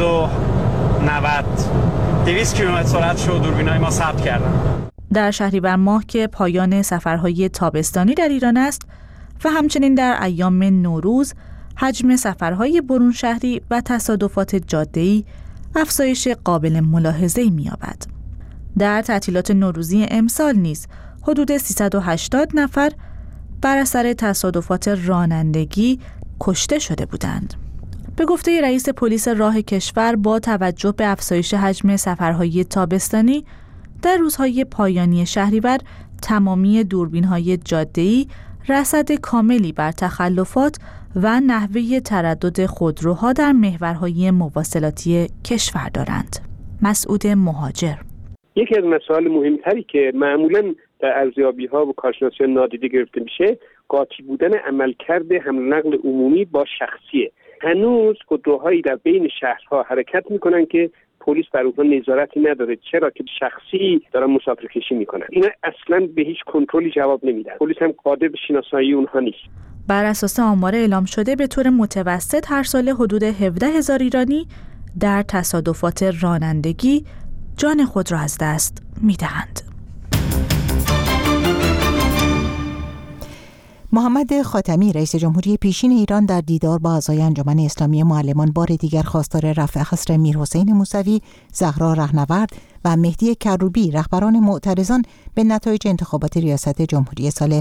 200 کیلومتر سرعت شو دوربینای ما ثبت کردن. در شهریور ماه که پایان سفرهای تابستانی در ایران است و همچنین در ایام نوروز حجم سفرهای برون شهری و تصادفات جاده‌ای افزایش قابل ملاحظه‌ای می‌یابد. در تعطیلات نوروزی امسال نیز حدود 380 نفر بر اثر تصادفات رانندگی کشته شده بودند. به گفته رئیس پلیس راه کشور با توجه به افزایش حجم سفرهای تابستانی در روزهای پایانی شهریور تمامی دوربین‌های جاده‌ای رصد کاملی بر تخلفات و نحوه تردد خودروها در محورهای مواصلاتی کشور دارند. مسعود مهاجر: یکی از مسائل مهمتری که معمولاً در ارزیابی‌ها و کارشناسی نادیده گرفته میشه قاطی بودن عملکرد حمل و نقل عمومی با شخصیه. هنوز خودروهایی در بین شهرها حرکت میکنن که پلیس بر اونها نظارتی نداره، چرا که شخصی دارن مسافر کشی میکنن. اینا اصلا به هیچ کنترلی جواب نمیدن. پلیس هم قادر به شناسایی اونها نیست. بر اساس آمار اعلام شده به طور متوسط هر سال حدود 17,000 ایرانی در تصادفات رانندگی جان خود را از دست میدهند. محمد خاتمی رئیس جمهوری پیشین ایران در دیدار با اعضای انجمن اسلامی معلمان بار دیگر خواستار رفع حصر میرحسین موسوی، زهرا رهنورد و مهدی کروبی رهبران معترضان به نتایج انتخابات ریاست جمهوری سال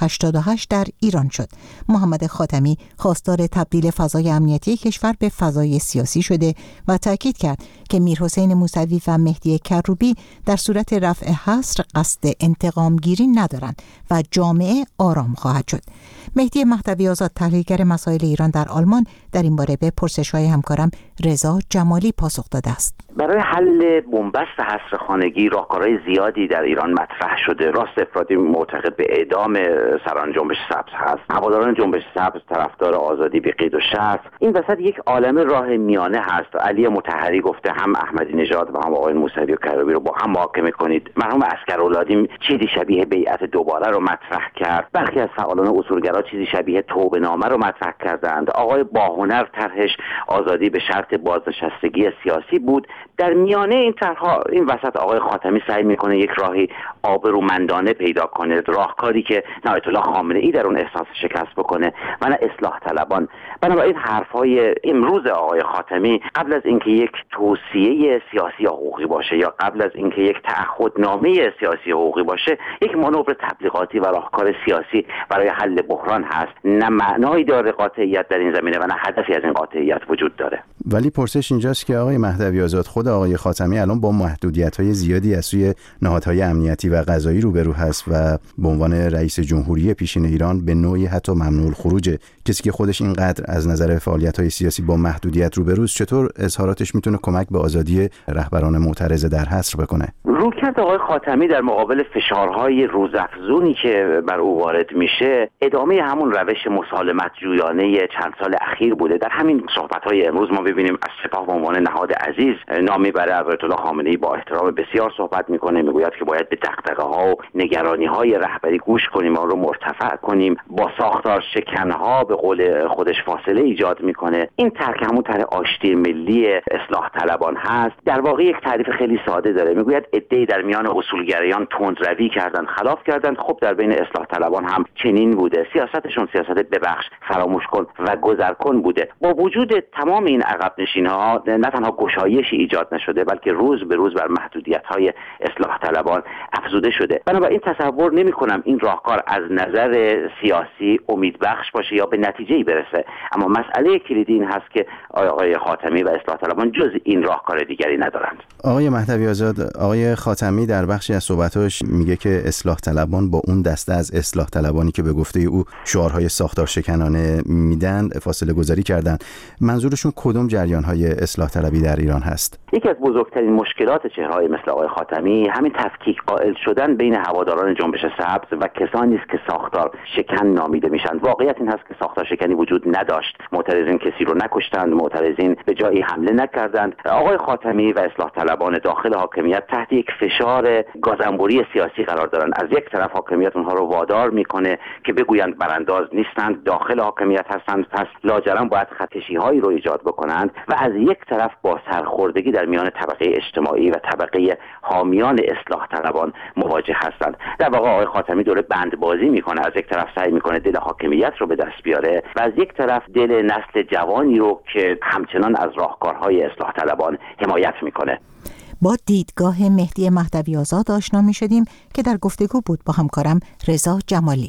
88 در ایران شد. محمد خاتمی خواستار تبدیل فضای امنیتی کشور به فضای سیاسی شده و تاکید کرد که میرحسین موسوی و مهدی کروبی در صورت رفع حصر قصد انتقام گیری ندارند و جامعه آرام خواهد شد. مهدی مهدوی آزاد، تحلیلگر مسائل ایران در آلمان، در این باره به پرسش‌های همکارم رضا جمالی پاسخ داده است. برای حل بنبست حصر خانگی راهکارهای زیادی در ایران مطرح شده. راست افراطی معتقد به اعدام سران جنبش سبز هست. هواداران جنبش سبز طرفدار آزادی بی قید و شرط. این وسط یک عالمه راه میانه هست. علی مطهری گفته هم احمدی نژاد و هم آقای موسوی و کروبی رو با هم محاکمه کنید. مرحوم عسکرالعادی چیزی شبیه بیعت دوباره رو مطرح کرد. برخی از فعالان اصولگرا چیزی شبیه توبه‌نامه رو مطرح کردند. آقای باهنر طرحش آزادی به شرط بازنشستگی سیاسی بود. در میانه این طرح‌ها این وسط آقای خاتمی سعی میکنه یک راهی آبرومندانه پیدا کنه، راهکاری که نه آیت الله خامنه‌ای در اون احساس شکست بکنه و نه اصلاح طلبان. بنابراین حرف‌های امروز آقای خاتمی قبل از اینکه یک توصیه سیاسی یا حقوقی باشه یا قبل از اینکه یک تعهدنامه سیاسی و حقوقی باشه، یک مانور تبلیغاتی و راهکار سیاسی برای حل بحران هست. نه معنایی داره قاطعیت در این زمینه و نه هدفی از این قاطعیت وجود داره. ولی پرسش اینجاست که آقای مهدوی آزاد، خود آقای خاتمی الان با محدودیت‌های زیادی از سوی نهادهای امنیتی و قضایی روبرو هست و به عنوان رئیس جمهوری پیشین ایران به نوعی حتی ممنوع الخروجه. کسی که خودش اینقدر از نظر فعالیت‌های سیاسی با محدودیت روبروست، چطور اظهاراتش میتونه کمک به آزادی رهبران معترض در حصر بکنه؟ رویکرد آقای خاتمی در مقابل فشارهای روزافزونی که بر او وارد میشه، ادامه همون روش مسالمت جویانه چند سال اخیر بوده. در همین صحبت‌های امروز ما ببینیم از سپاه به عنوان نهاد عزیز نام میبره. آیت الله خامنه‌ای با احترام بسیار صحبت میکنه، میگوید که باید به دغدغه‌ها و نگرانی‌های رهبری گوش کنیم، آن رو مرتفع کنیم. با ساختار شکن‌ها به قول خودش فاصله ایجاد میکنه. این ترک همون طرح آشتی ملی اصلاح طلبان هست. در واقع یک تعریف خیلی ساده داره، میگوید عده‌ای در میان اصولگرایان تندروی کردن، خلاف کردن. خب در بین اصلاح طلبان هم چنین بوده. سیاستشون سیاست ببخش، فراموش کن و گذر کن بوده. با وجود تمام این عقب نشینی‌ها نه تنها گشایشی ایجاد نشده، بلکه روز به روز بر محدودیت‌های اصلاح طلبان افزوده شده. بنابراین تصور نمی‌کنم این راهکار از نظر سیاسی امیدبخش باشه یا به نتیجه‌ای برسه. اما مسئله کلیدی این هست که آقای خاتمی و اصلاح طلبان جز این راهکار دیگری ندارند. آقای مهدوی آزاد، آقای خاتمی در بخشی از صحبتاش میگه که اصلاح طلبان با اون دسته از اصلاح طلبانی که به گفته او شعارهای ساختار شکنانه میدن فاصله گذاری کردن. منظورشون کدوم جریان‌های اصلاح طلبی در ایران هست؟ یکی از بزرگترین مشکلات چهره‌های مثل آقای خاتمی همین تفکیک قائل شدن بین هواداران جنبش سبز و کسانی است که ساختار شکن نامیده میشن. واقعیت این هست که ساختار شکنی وجود نداشت. معترضین کسی رو نکشتند، معترضین به جایی حمله نکردند. آقای خاتمی و اصلاح طلبان داخل حاکمیت تحت یک فشار گازانبوری سیاسی قرار دارن. از یک طرف حاکمیت اونها رو وادار میکنه که بگویند برانداز نیستند، داخل حاکمیت هستند، پس لاجرم باید خطکشی‌هایی رو ایجاد بکنند، و از یک طرف با سرخوردگی در میان طبقه اجتماعی و طبقه حامیان اصلاح طلبان مواجه هستند. در واقع آقای خاتمی داره بندبازی میکنه. از یک طرف سعی میکنه دل حاکمیت رو به دست بیاره و از یک طرف دل نسل جوانی رو که همچنان از راهکارهای اصلاح طلبان حمایت میکنه. با دیدگاه مهدی مهدوی آزاد آشنا می‌شدیم که در گفتگو بود با همکارم رضا جمالی.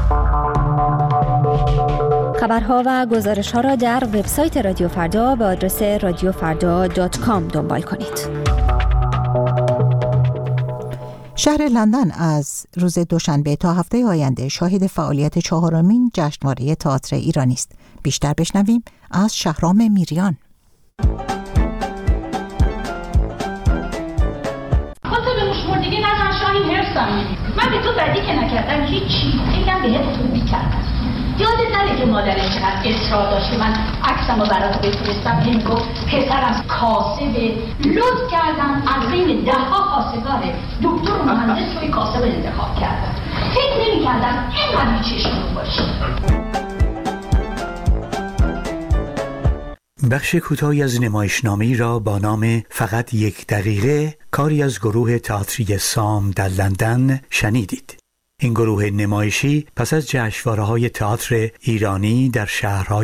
خبرها و گزارش‌ها را در وبسایت رادیو فردا به آدرس radiofarda.com دنبال کنید. شهر لندن از روز دوشنبه تا هفته آینده شاهد فعالیت چهارمین جشنواره تئاتر ایرانی است. بیشتر بشنویم از شهرام میریان. من به تو بدی که نکردم هیچی، اینم بهت خوبی کردم. یادت نره که مادرت چقدر اصرار داشت که من عکسمو برات بفرستم. این گفت پسرم کاسبه. لطف کردم از بین 10 خواستگار دکتر و مهندس روی کاسب انتخاب کردم. فکر نمی‌کردم اینقدر چشمون باشه. بخش کوتاهی از نمایشنامه‌ای را با نام فقط 1 دقیقه، کاری از گروه تئاتری سام در لندن شنیدید. این گروه نمایشی پس از جشنواره‌های تئاتر ایرانی در شهرهای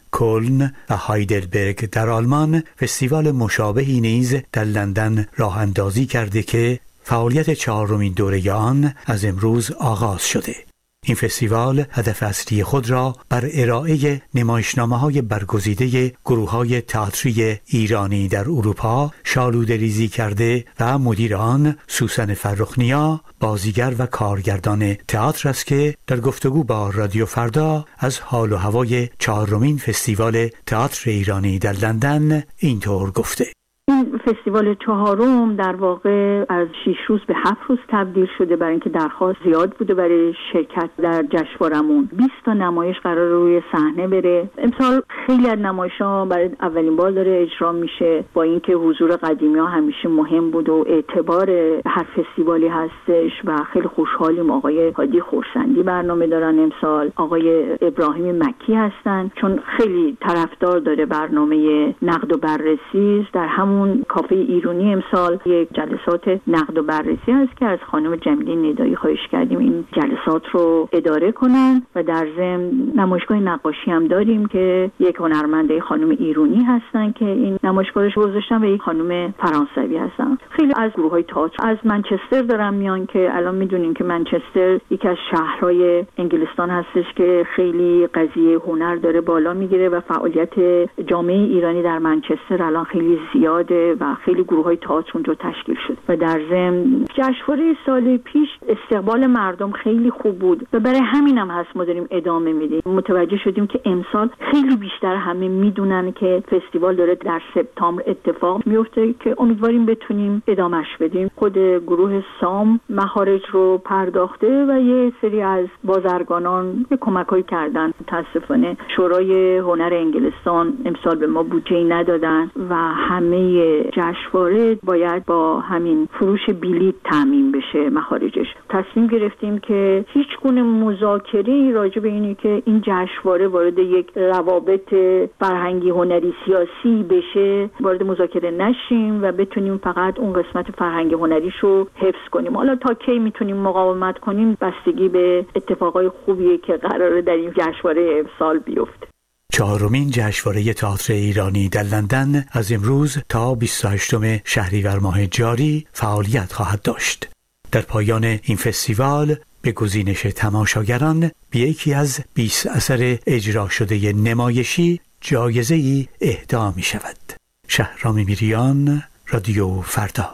کلن و هایدلبرگ در آلمان فستیوال مشابهی نیز در لندن راه اندازی کرده که فعالیت 4مین دوره آن از امروز آغاز شده. این فستیوال هدف اصلی خود را بر ارائه نمایشنامه‌های برگزیده گروه‌های تئاتری ایرانی در اروپا شالوده‌ریزی کرده و مدیر آن سوسن فرخ‌نیا بازیگر و کارگردان تئاتر است که در گفتگو با رادیو فردا از حال و هوای 4مین فستیوال تئاتر ایرانی در لندن اینطور گفته: این فستیوال 4 در واقع از 6 روز به 7 روز تبدیل شده برای اینکه درخواست زیاد بوده برای شرکت در جشنوارمون. 20 تا نمایش قرار روی صحنه بره. امسال خیلی از نمایش‌ها برای اولین بار داره اجرا میشه، با اینکه حضور قدیمی‌ها همیشه مهم بود و اعتبار هر فستیوالی هستش و خیلی خوشحالیم آقای هادی خورسندی برنامه دارن امسال، آقای ابراهیم مکی هستن، چون خیلی طرفدار داره برنامه نقد و بررسی. در همون کافه ایرانی امسال یک جلسات نقد و بررسی هست که از خانم جمیله ندایی خواهش کردیم این جلسات رو اداره کنن و در ضمن نمایشگاه نقاشی هم داریم که یک هنرمنده خانم ایرانی هستن که این نمایشگاهش گذاشتن و یک خانم فرانسوی هستن. خیلی از گروه‌های تئاتر از منچستر دارن میان که الان میدونیم که منچستر یکی از شهرهای انگلستان هستش که خیلی قضیه هنر داره بالا میگیره و فعالیت جامعه ایرانی در منچستر الان خیلی زیاده و خیلی گروه‌های تئاتر اونجا تشکیل شد و در ضمن جشنواره سال پیش استقبال مردم خیلی خوب بود و برای همینم هست ما داریم ادامه میدیم. متوجه شدیم که امسال خیلی بیشتر همه میدونن که فستیوال داره در سپتامبر اتفاق میفته که امیدواریم بتونیم ادامهش بدیم. خود گروه سام مخارج رو پرداخته و یه سری از بازرگانان کمک‌هایی کردن. متاسفانه شورای هنر انگلستان امسال به ما بودجه ندادن و همه جشنواره باید با همین فروش بلیط تامین بشه مخارجش. تصمیم گرفتیم که هیچ گونه مذاکره راجع به اینی که این جشنواره وارد یک روابط فرهنگی هنری سیاسی بشه وارد مذاکره نشیم و بتونیم فقط اون قسمت فرهنگی هنریش رو حفظ کنیم. حالا تا کی میتونیم مقاومت کنیم بستگی به اتفاقای خوبیه که قراره در این جشنواره امسال بیفته. 4مین جشنواره تئاتر ایرانی در لندن از امروز تا 28 شهریور ماه جاری فعالیت خواهد داشت. در پایان این فستیوال به گزینش تماشاگران به یکی از 20 اثر اجرا شده نمایشی جایزه‌ای اهدا می شود. شهرام میریان، رادیو فردا.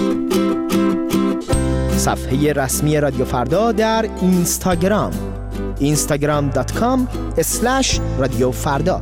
صفحه رسمی رادیو فردا در اینستاگرام instagram.com/رادیو فردا.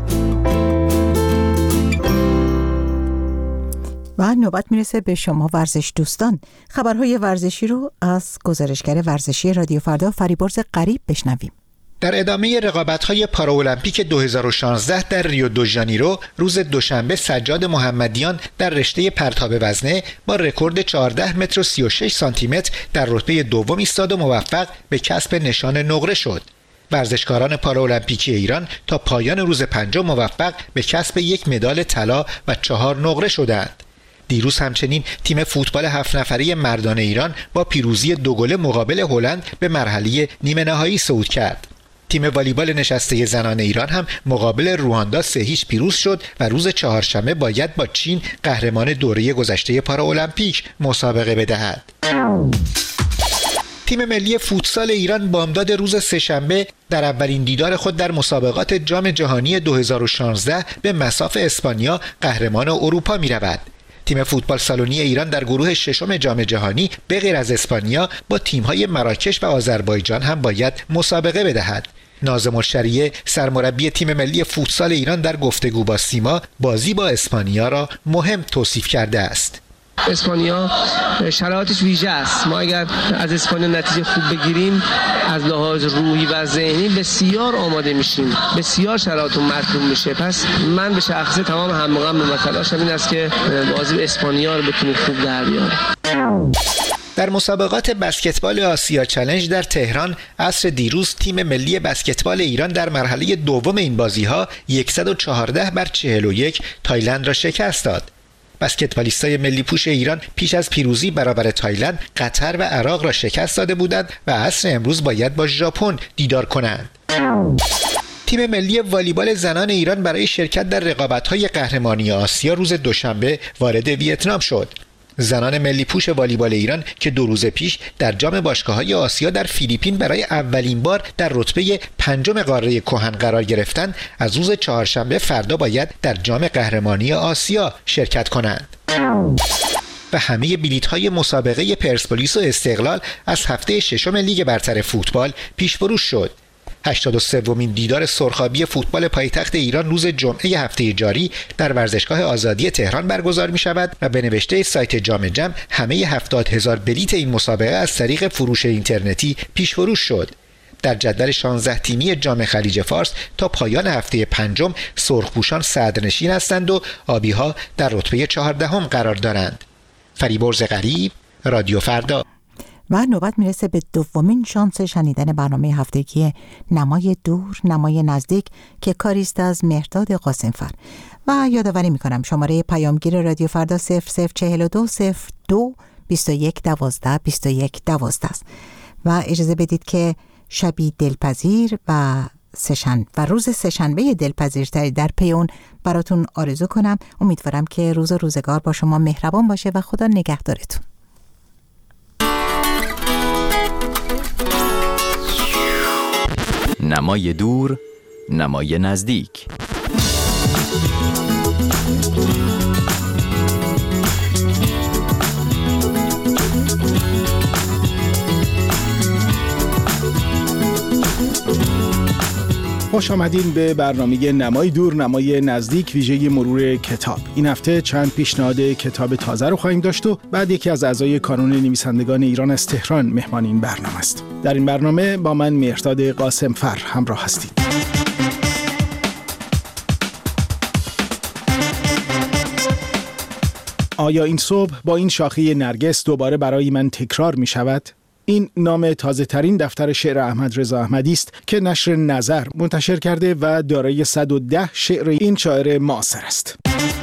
و نوبت میرسه به شما ورزش دوستان. خبرهای ورزشی رو از گزارشگر ورزشی رادیو فردا فریبرز قریب بشنویم. در ادامه رقابت‌های پاراولمپیک 2016 در ریو دو ژانیرو روز دوشنبه سجاد محمدیان در رشته پرتاب وزنه با رکورد 14 متر و 36 سانتی متر در رتبه دوم ایستاد و موفق به کسب نشان نقره شد. ورزشکاران پاراولمپیکی ایران تا پایان روز پنجم موفق به کسب 1 مدال طلا و 4 نقره شدند. دیروز همچنین تیم فوتبال 7 نفره مردان ایران با پیروزی 2 گل مقابل هلند به مرحله نیمه نهایی صعود کرد. تیم والیبال نشسته زنان ایران هم مقابل رواندا 3-0 پیروز شد و روز چهارشنبه باید با چین قهرمان دوره گذشته پاراولمپیک مسابقه بدهد. تیم ملی فوتسال ایران بامداد روز سه‌شنبه در اولین دیدار خود در مسابقات جام جهانی 2016 به مصاف اسپانیا قهرمان اروپا می رود. تیم فوتبال سالونی ایران در گروه ششم جام جهانی به غیر از اسپانیا با تیم‌های مراکش و آذربایجان هم باید مسابقه بدهد. ناظم الشریعه سرمربی تیم ملی فوتسال ایران در گفتگو با سیما بازی با اسپانیا را مهم توصیف کرده است. اسپانیا شرایطش ویژه است. ما اگر از اسپانیا نتیجه خوب بگیریم از لحاظ روحی و ذهنی بسیار آماده میشیم، بسیار شرایطمون مطلوب میشه. پس من به شخصه تمام همغم به تلاشم این است که بازی به اسپانیا رو بتونیم خوب در بیاریم. در مسابقات بسکتبال آسیا چالش در تهران عصر دیروز تیم ملی بسکتبال ایران در مرحله دوم این بازی‌ها 114-41 تایلند را شکست داد. بسکتبالیستای ملی پوش ایران پیش از پیروزی برابر تایلند، قطر و عراق را شکست داده بودند و عصر امروز باید با ژاپن دیدار کنند. تیم ملی والیبال زنان ایران برای شرکت در رقابت‌های قهرمانی آسیا روز دوشنبه وارد ویتنام شد. زنان ملی پوش والیبال ایران که 2 روز پیش در جام باشگاه‌های آسیا در فیلیپین برای اولین بار در رتبه 5 قاره کهن قرار گرفتند، از روز چهارشنبه فردا باید در جام قهرمانی آسیا شرکت کنند. و همه بلیط‌های مسابقه پرسپولیس و استقلال از هفته ششم لیگ برتر فوتبال پیش فروش شد. 83مین دیدار سرخابی فوتبال پایتخت ایران روز جمعه هفته جاری در ورزشگاه آزادی تهران برگزار می شود و به نوشته سایت جام جم همه 70,000 بلیط این مسابقه از طریق فروش اینترنتی پیش فروش شد. در جدول 16 تیمی جام خلیج فارس تا پایان هفته پنجم سرخپوشان صدرنشین هستند و آبی‌ها در رتبه 14 قرار دارند. فریبرز غریب، رادیو فردا. و نوبت میرسه به دومین شانس شنیدن برنامه هفتگی نمای دور نمای نزدیک که کاریست از مهرداد قاسمفر. و یادآوری میکنم شماره پیامگیر رادیو فردا 0042 02 21 12 21 12 است. و اجازه بدید که شبی دلپذیر و روز سه‌شنبه دلپذیرتری در پیون براتون آرزو کنم. امیدوارم که روز و روزگار با شما مهربان باشه و خدا نگهدارتون. نمای دور نمای نزدیک. خوش آمدین به برنامه نمای دور نمای نزدیک ویژه مرور کتاب. این هفته چند پیشنهاد کتاب تازه رو خواهیم داشت و بعد یکی از اعضای کانون نویسندگان ایران از تهران مهمان این برنامه است. در این برنامه با من مهرداد قاسمفر همراه هستید. آیا این صبح با این شاخه نرگس دوباره برای من تکرار می شود؟ این نام تازه ترین دفتر شعر احمد رضا احمدی است که نشر نظر منتشر کرده و دارای 110 شعر این شاعر معاصر است.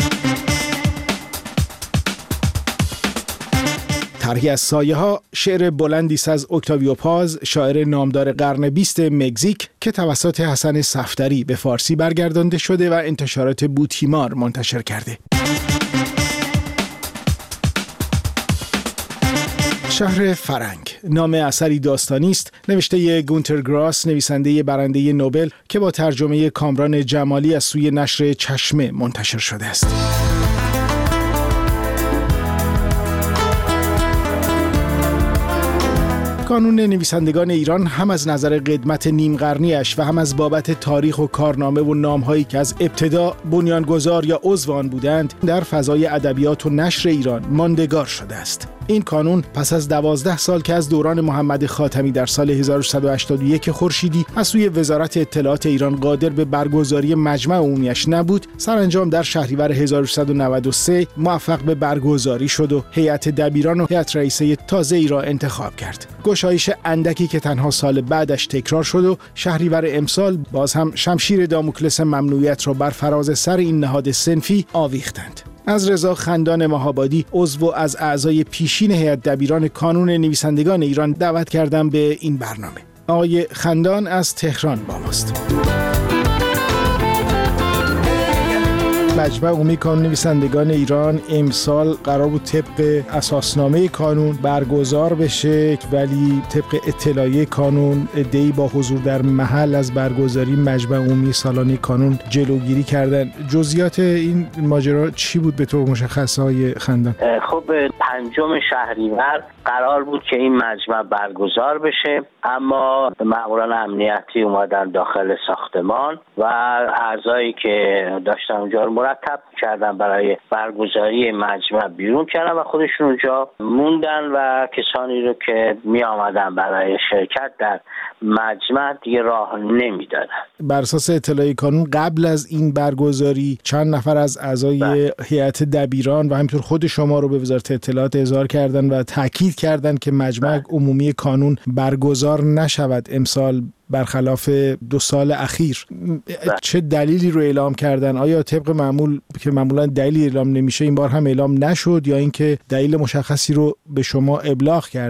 طرحی از سایه ها، شعر بلندی است از اکتاویو پاز، شاعر نامدار قرن 20 مکزیک که توسط حسن صفدری به فارسی برگردانده شده و انتشارات بوتیمار منتشر کرده. شهر فرنگ نام اثری داستانی است نوشته گونتر گراس، نویسنده برنده نوبل که با ترجمه کامران جمالی از سوی نشر چشمه منتشر شده است. کانون نویسندگان ایران هم از نظر قدمت نیم قرنیش و هم از بابت تاریخ و کارنامه و نام‌هایی که از ابتدا بنیانگذار یا عضو آن بودند در فضای ادبیات و نشر ایران ماندگار شده است. این کانون پس از 12 سال که از دوران محمد خاتمی در سال 1181 خورشیدی از سوی وزارت اطلاعات ایران قادر به برگزاری مجمع عمومیش نبود، سرانجام در شهریور 1193 موفق به برگزاری شد و هیئت دبیران و هیئت رئیسه تازه‌ای را انتخاب کرد. گشایش اندکی که تنها سال بعدش تکرار شد و شهریور امسال باز هم شمشیر داموکلس ممنوعیت را بر فراز سر این نهاد صنفی آویختند. از رضا خندان مهابادی، عضو از اعضای پیشین هیئت دبیران کانون نویسندگان ایران، دعوت کردم به این برنامه. آقای خندان از تهران با ماست. مجمع عمومی کانون نویسندگان ایران امسال قرار بود طبق اساسنامه کانون برگزار بشه، ولی طبق اطلاعیه کانون عده‌ای با حضور در محل از برگزاری مجمع عمومی سالانه کانون جلوگیری کردن. جزئیات این ماجرا چی بود به طور مشخص های خندان؟ خب 5 شهریور قرار بود که این مجمع برگزار بشه، اما ماموران امنیتی اومدن داخل ساختمان و اعضایی که داشتن اونجا رو مرتب کردن برای برگزاری مجمع بیرون کردن و خودشون اونجا موندن و کسانی رو که می آمدن برای شرکت در مجمع دیگه راه نمیدادن. بر اساس اطلاعیه کانون قبل از این برگزاری چند نفر از اعضای هیئت دبیران و همینطور خود شما رو به وزارت اطلاعات احضار کردن و تاکید کردن که مجمع عمومی کانون برگزار نشود امسال برخلاف 2 سال اخیر. چه دلیلی رو اعلام کردن؟ آیا طبق معمول که معمولا دلیلی اعلام نمیشه این بار هم اعلام نشد یا اینکه دلیل مشخصی رو به شما ابلاغ کردن؟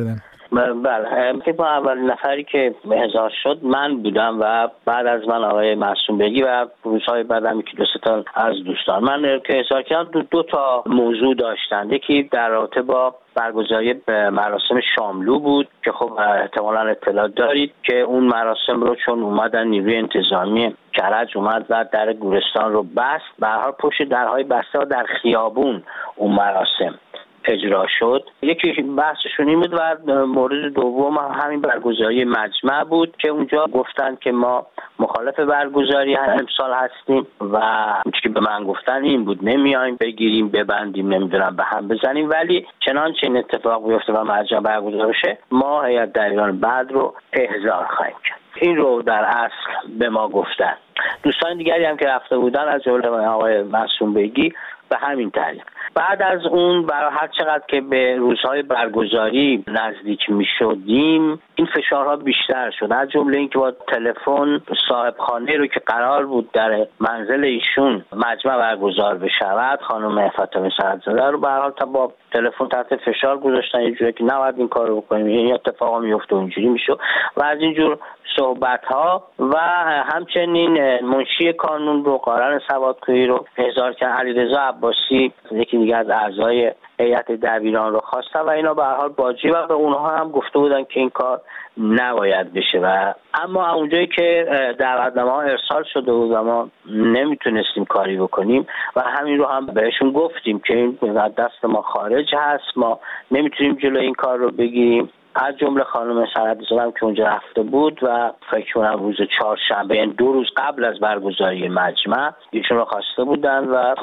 بله، فکر اولین نفری که احضار شد من بودم و بعد از من آقای معصوم بیگی و روزهای بعدم که 2 تا از دوستان. من که احضار کردم 2 تا موضوع داشتن. یکی در رابطه با برگزاری مراسم شاملو بود که خب احتمالاً اطلاع دارید که اون مراسم رو چون اومدن نیروی انتظامی کرج اومد و در گورستان رو بست، به هر حال پشت درهای بسته و در خیابون اون مراسم اجرا شد. یکی بحثشون این بود و مورد دوم همین برگزاری مجمع بود که اونجا گفتن که ما مخالف برگزاری امسال هستیم و چی به من گفتن این بود نمیایم بگیریم ببندیم نمیدونم به هم بزنیم، ولی چنانچه این اتفاق بیفته و مجمع برگزار بشه ما هیئت دبیران بعد رو احضار خواهیم کرد. این رو در اصل به ما گفتن. دوستان دیگری هم که رفته بودن از جمله آقای معصوم بیگی به همین طریق. بعد از اون برای هر چقدر که به روزهای برگزاری نزدیک می شدیم این فشارها بیشتر شد، از جمله اینکه با تلفن صاحب خانه رو که قرار بود در منزل ایشون مجمع برگزار بشود، خانم فاطمه سعدزاده رو به هر حال با تلفن تحت فشار گذاشتن یه جوری که نباید این کارو بکنیم، این اتفاقا میفته اونجوری میشه و از اینجور صحبت ها. و همچنین منشی کانون رو قارن سوادکوهی رو احضار کرد، علیرضا عباسی یکی دیگه از اعضای هیئت دبیران رو خواستن و اینا به هر حال باجی و به اونها هم گفته بودن که این کار نباید بشه و اما اونجایی که دعوتنامه ها ارسال شده بود و ما نمیتونستیم کاری بکنیم و همین رو هم بهشون گفتیم که این دست ما خارج هست، ما نمیتونیم جلوی این کار رو بگیریم. از جمله خانم سعدزاده هم که اونجا رفته بود و فکر کنم روز چهارشنبه، یعنی 2 روز قبل از برگزاری مجمع، ایشون رو خواسته بودن و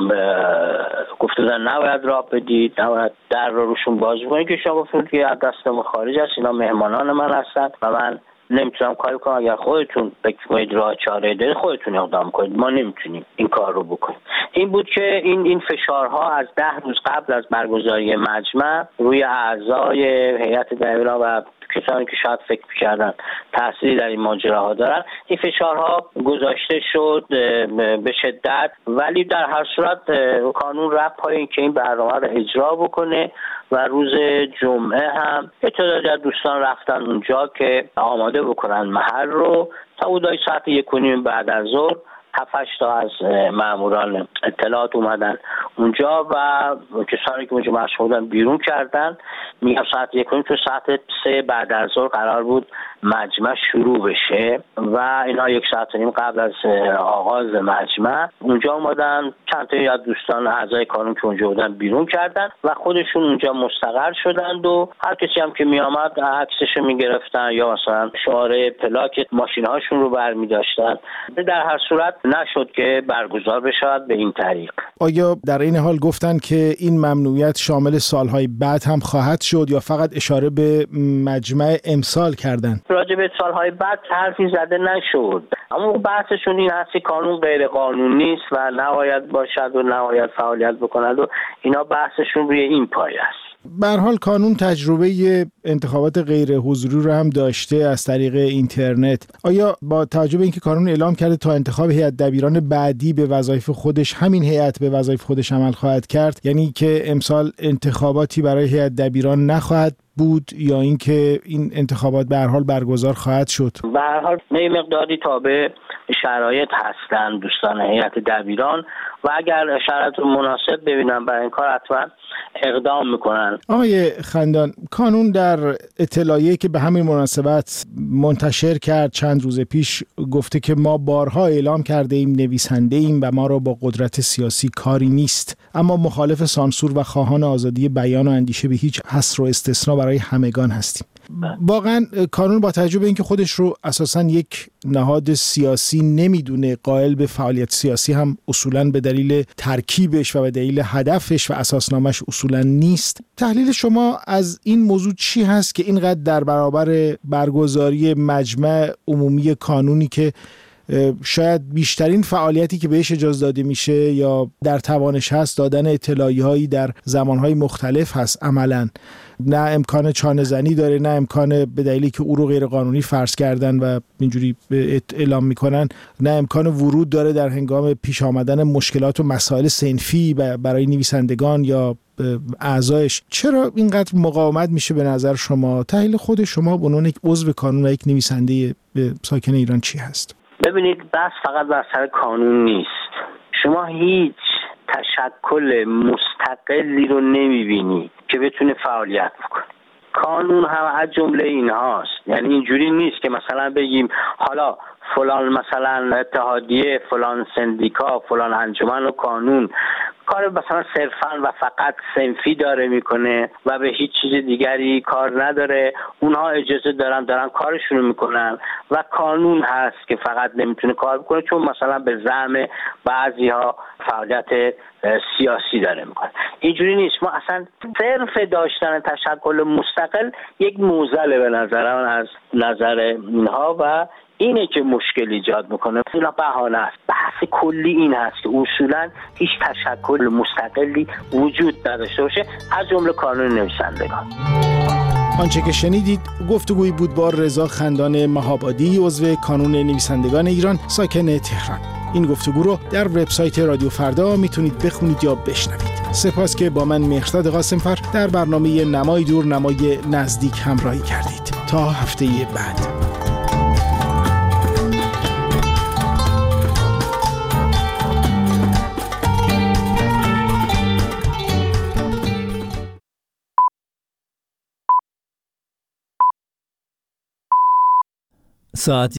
گفته بودن نباید راه بدید، نباید در رو روشون باز کنید، که شما گفتید که از دست ما خارج است، اینا مهمانان من هستن و من نمیتونم کاری کنم. اگر خودتون فکر کنید راه چاره دارید خودتون اقدام کنید، ما نمیتونیم این کار رو بکنیم. این بود که این فشارها از 10 روز قبل از برگزاری مجمع روی اعضای هیئت دبیران و کسانی که شاید فکر می‌کردن تأثیری در این ماجراها دارن، این فشارها گذاشته شد به شدت، ولی در هر صورت کانون رفت پای این که این برنامه رو اجرا بکنه و روز جمعه هم تعدادی از دوستان رفتن اونجا که آماده بکنن محل رو. تا حدود ساعت 1:30 بعد از ظهر 7-8 تا از ماموران اطلاعات اومدن اونجا و کسانی که اونجا مشغول بودن بیرون کردن. میگم ساعت 1:30 تو ساعت 3 بعد از ظهر قرار بود مجمع شروع بشه و اینا 1 ساعت و نیم قبل از آغاز مجمع اونجا اومدن، چند تا از دوستان اعضای کانون که اونجا بودن بیرون کردن و خودشون اونجا مستقر شدند و هر کسی هم که می آمد عکسشو میگرفتن یا مثلا شعار پلاک ماشین‌هاشون رو برمی‌داشتن. در هر صورت نشد که برگزار بشه به این طریق. آیا در این حال گفتن که این ممنوعیت شامل سالهای بعد هم خواهد شد یا فقط اشاره به مجمع امسال کردن؟ راجع به سالهای بعد حرفی زده نشد، اما بحثشون این هست که قانون غیر قانونی است و نباید باشد و نباید فعالیت بکند و اینا بحثشون روی این پایه است. به هر حال کانون تجربه انتخابات غیر حضوری رو هم داشته از طریق اینترنت. آیا با توجه به اینکه کانون اعلام کرده تا انتخاب هیئت دبیران بعدی به وظایف خودش همین هیئت به وظایف خودش عمل خواهد کرد، یعنی که امسال انتخاباتی برای هیئت دبیران نخواهد بود یا اینکه این انتخابات به هر حال برگزار خواهد شد؟ به هر حال مقداری تابع شرایط هستند دوستان هیئت دبیران و اگر شرایط مناسب ببینن برای این کار حتما اقدام میکنن. آقای خندان، کانون در اطلاعیه‌ای که به همین مناسبت منتشر کرد چند روز پیش گفته که ما بارها اعلام کرده ایم نویسنده ایم و ما را با قدرت سیاسی کاری نیست، اما مخالف سانسور و خواهان آزادی بیان و اندیشه به هیچ حصر و استثنا برای همگان هستیم. واقعا کانون با توجه به اینکه خودش رو اساساً یک نهاد سیاسی نمیدونه، قائل به فعالیت سیاسی هم اصولاً به دلیل ترکیبش و به دلیل هدفش و اساسنامه‌اش اصولاً نیست، تحلیل شما از این موضوع چی هست که اینقدر در برابر برگزاری مجمع عمومی کانونی که شاید بیشترین فعالیتی که بهش اجازه داده میشه یا در توانش هست دادن اطلاعیه‌هایی در زمانهای مختلف هست عملاً، نه امکان چانه زنی داره، نه امکان به دلیلی که او رو غیر قانونی فرض کردن و اینجوری اعلام میکنن، نه امکان ورود داره در هنگام پیش آمدن مشکلات و مسائل صنفی برای نویسندگان یا اعضایش. چرا اینقدر مقاومت میشه به نظر شما؟ تحلیل خود شما به عنوان یک عضو کانون و یک نویسنده ساکن ایران چی هست؟ ببینید، بس فقط بر سر کانون نیست. شما هیچ تشکل مستقلی رو نمیبینی که بتونه فعالیت بکنه. کانون هم از جمله این هاست. یعنی اینجوری نیست که مثلا بگیم حالا فلان مثلا اتحادیه، فلان سندیکا، فلان انجمن و کانون کار مثلا صرفا و فقط صنفی داره میکنه و به هیچ چیز دیگری کار نداره. اونها اجازه دارن کارشون رو میکنن و کانون هست که فقط نمیتونه کار بکنه چون مثلا به زعم بعضی‌ها فعالیت سیاسی داره میکنه. اینجوری نیست. ما اصلا صرف داشتن تشکل مستقل یک معضله به نظر من از نظر اینها و اینه که مشکل ایجاد میکنه. اینا بهانه است. بحث کلی این هست که اصولا هیچ تشکل مستقلی وجود نداشته باشه از جمله کانون نویسندگان. آنچه که شنیدید گفتگویی بود با رضا خندان مهابادی، عضو کانون نویسندگان ایران ساکن تهران. این گفتگو رو در وبسایت رادیو فردا میتونید بخونید یا بشنوید. سپاس که با من مهرداد قاسمفر در برنامه نمای دور نمای نزدیک همراهی کردید. تا هفته بعد. ساعت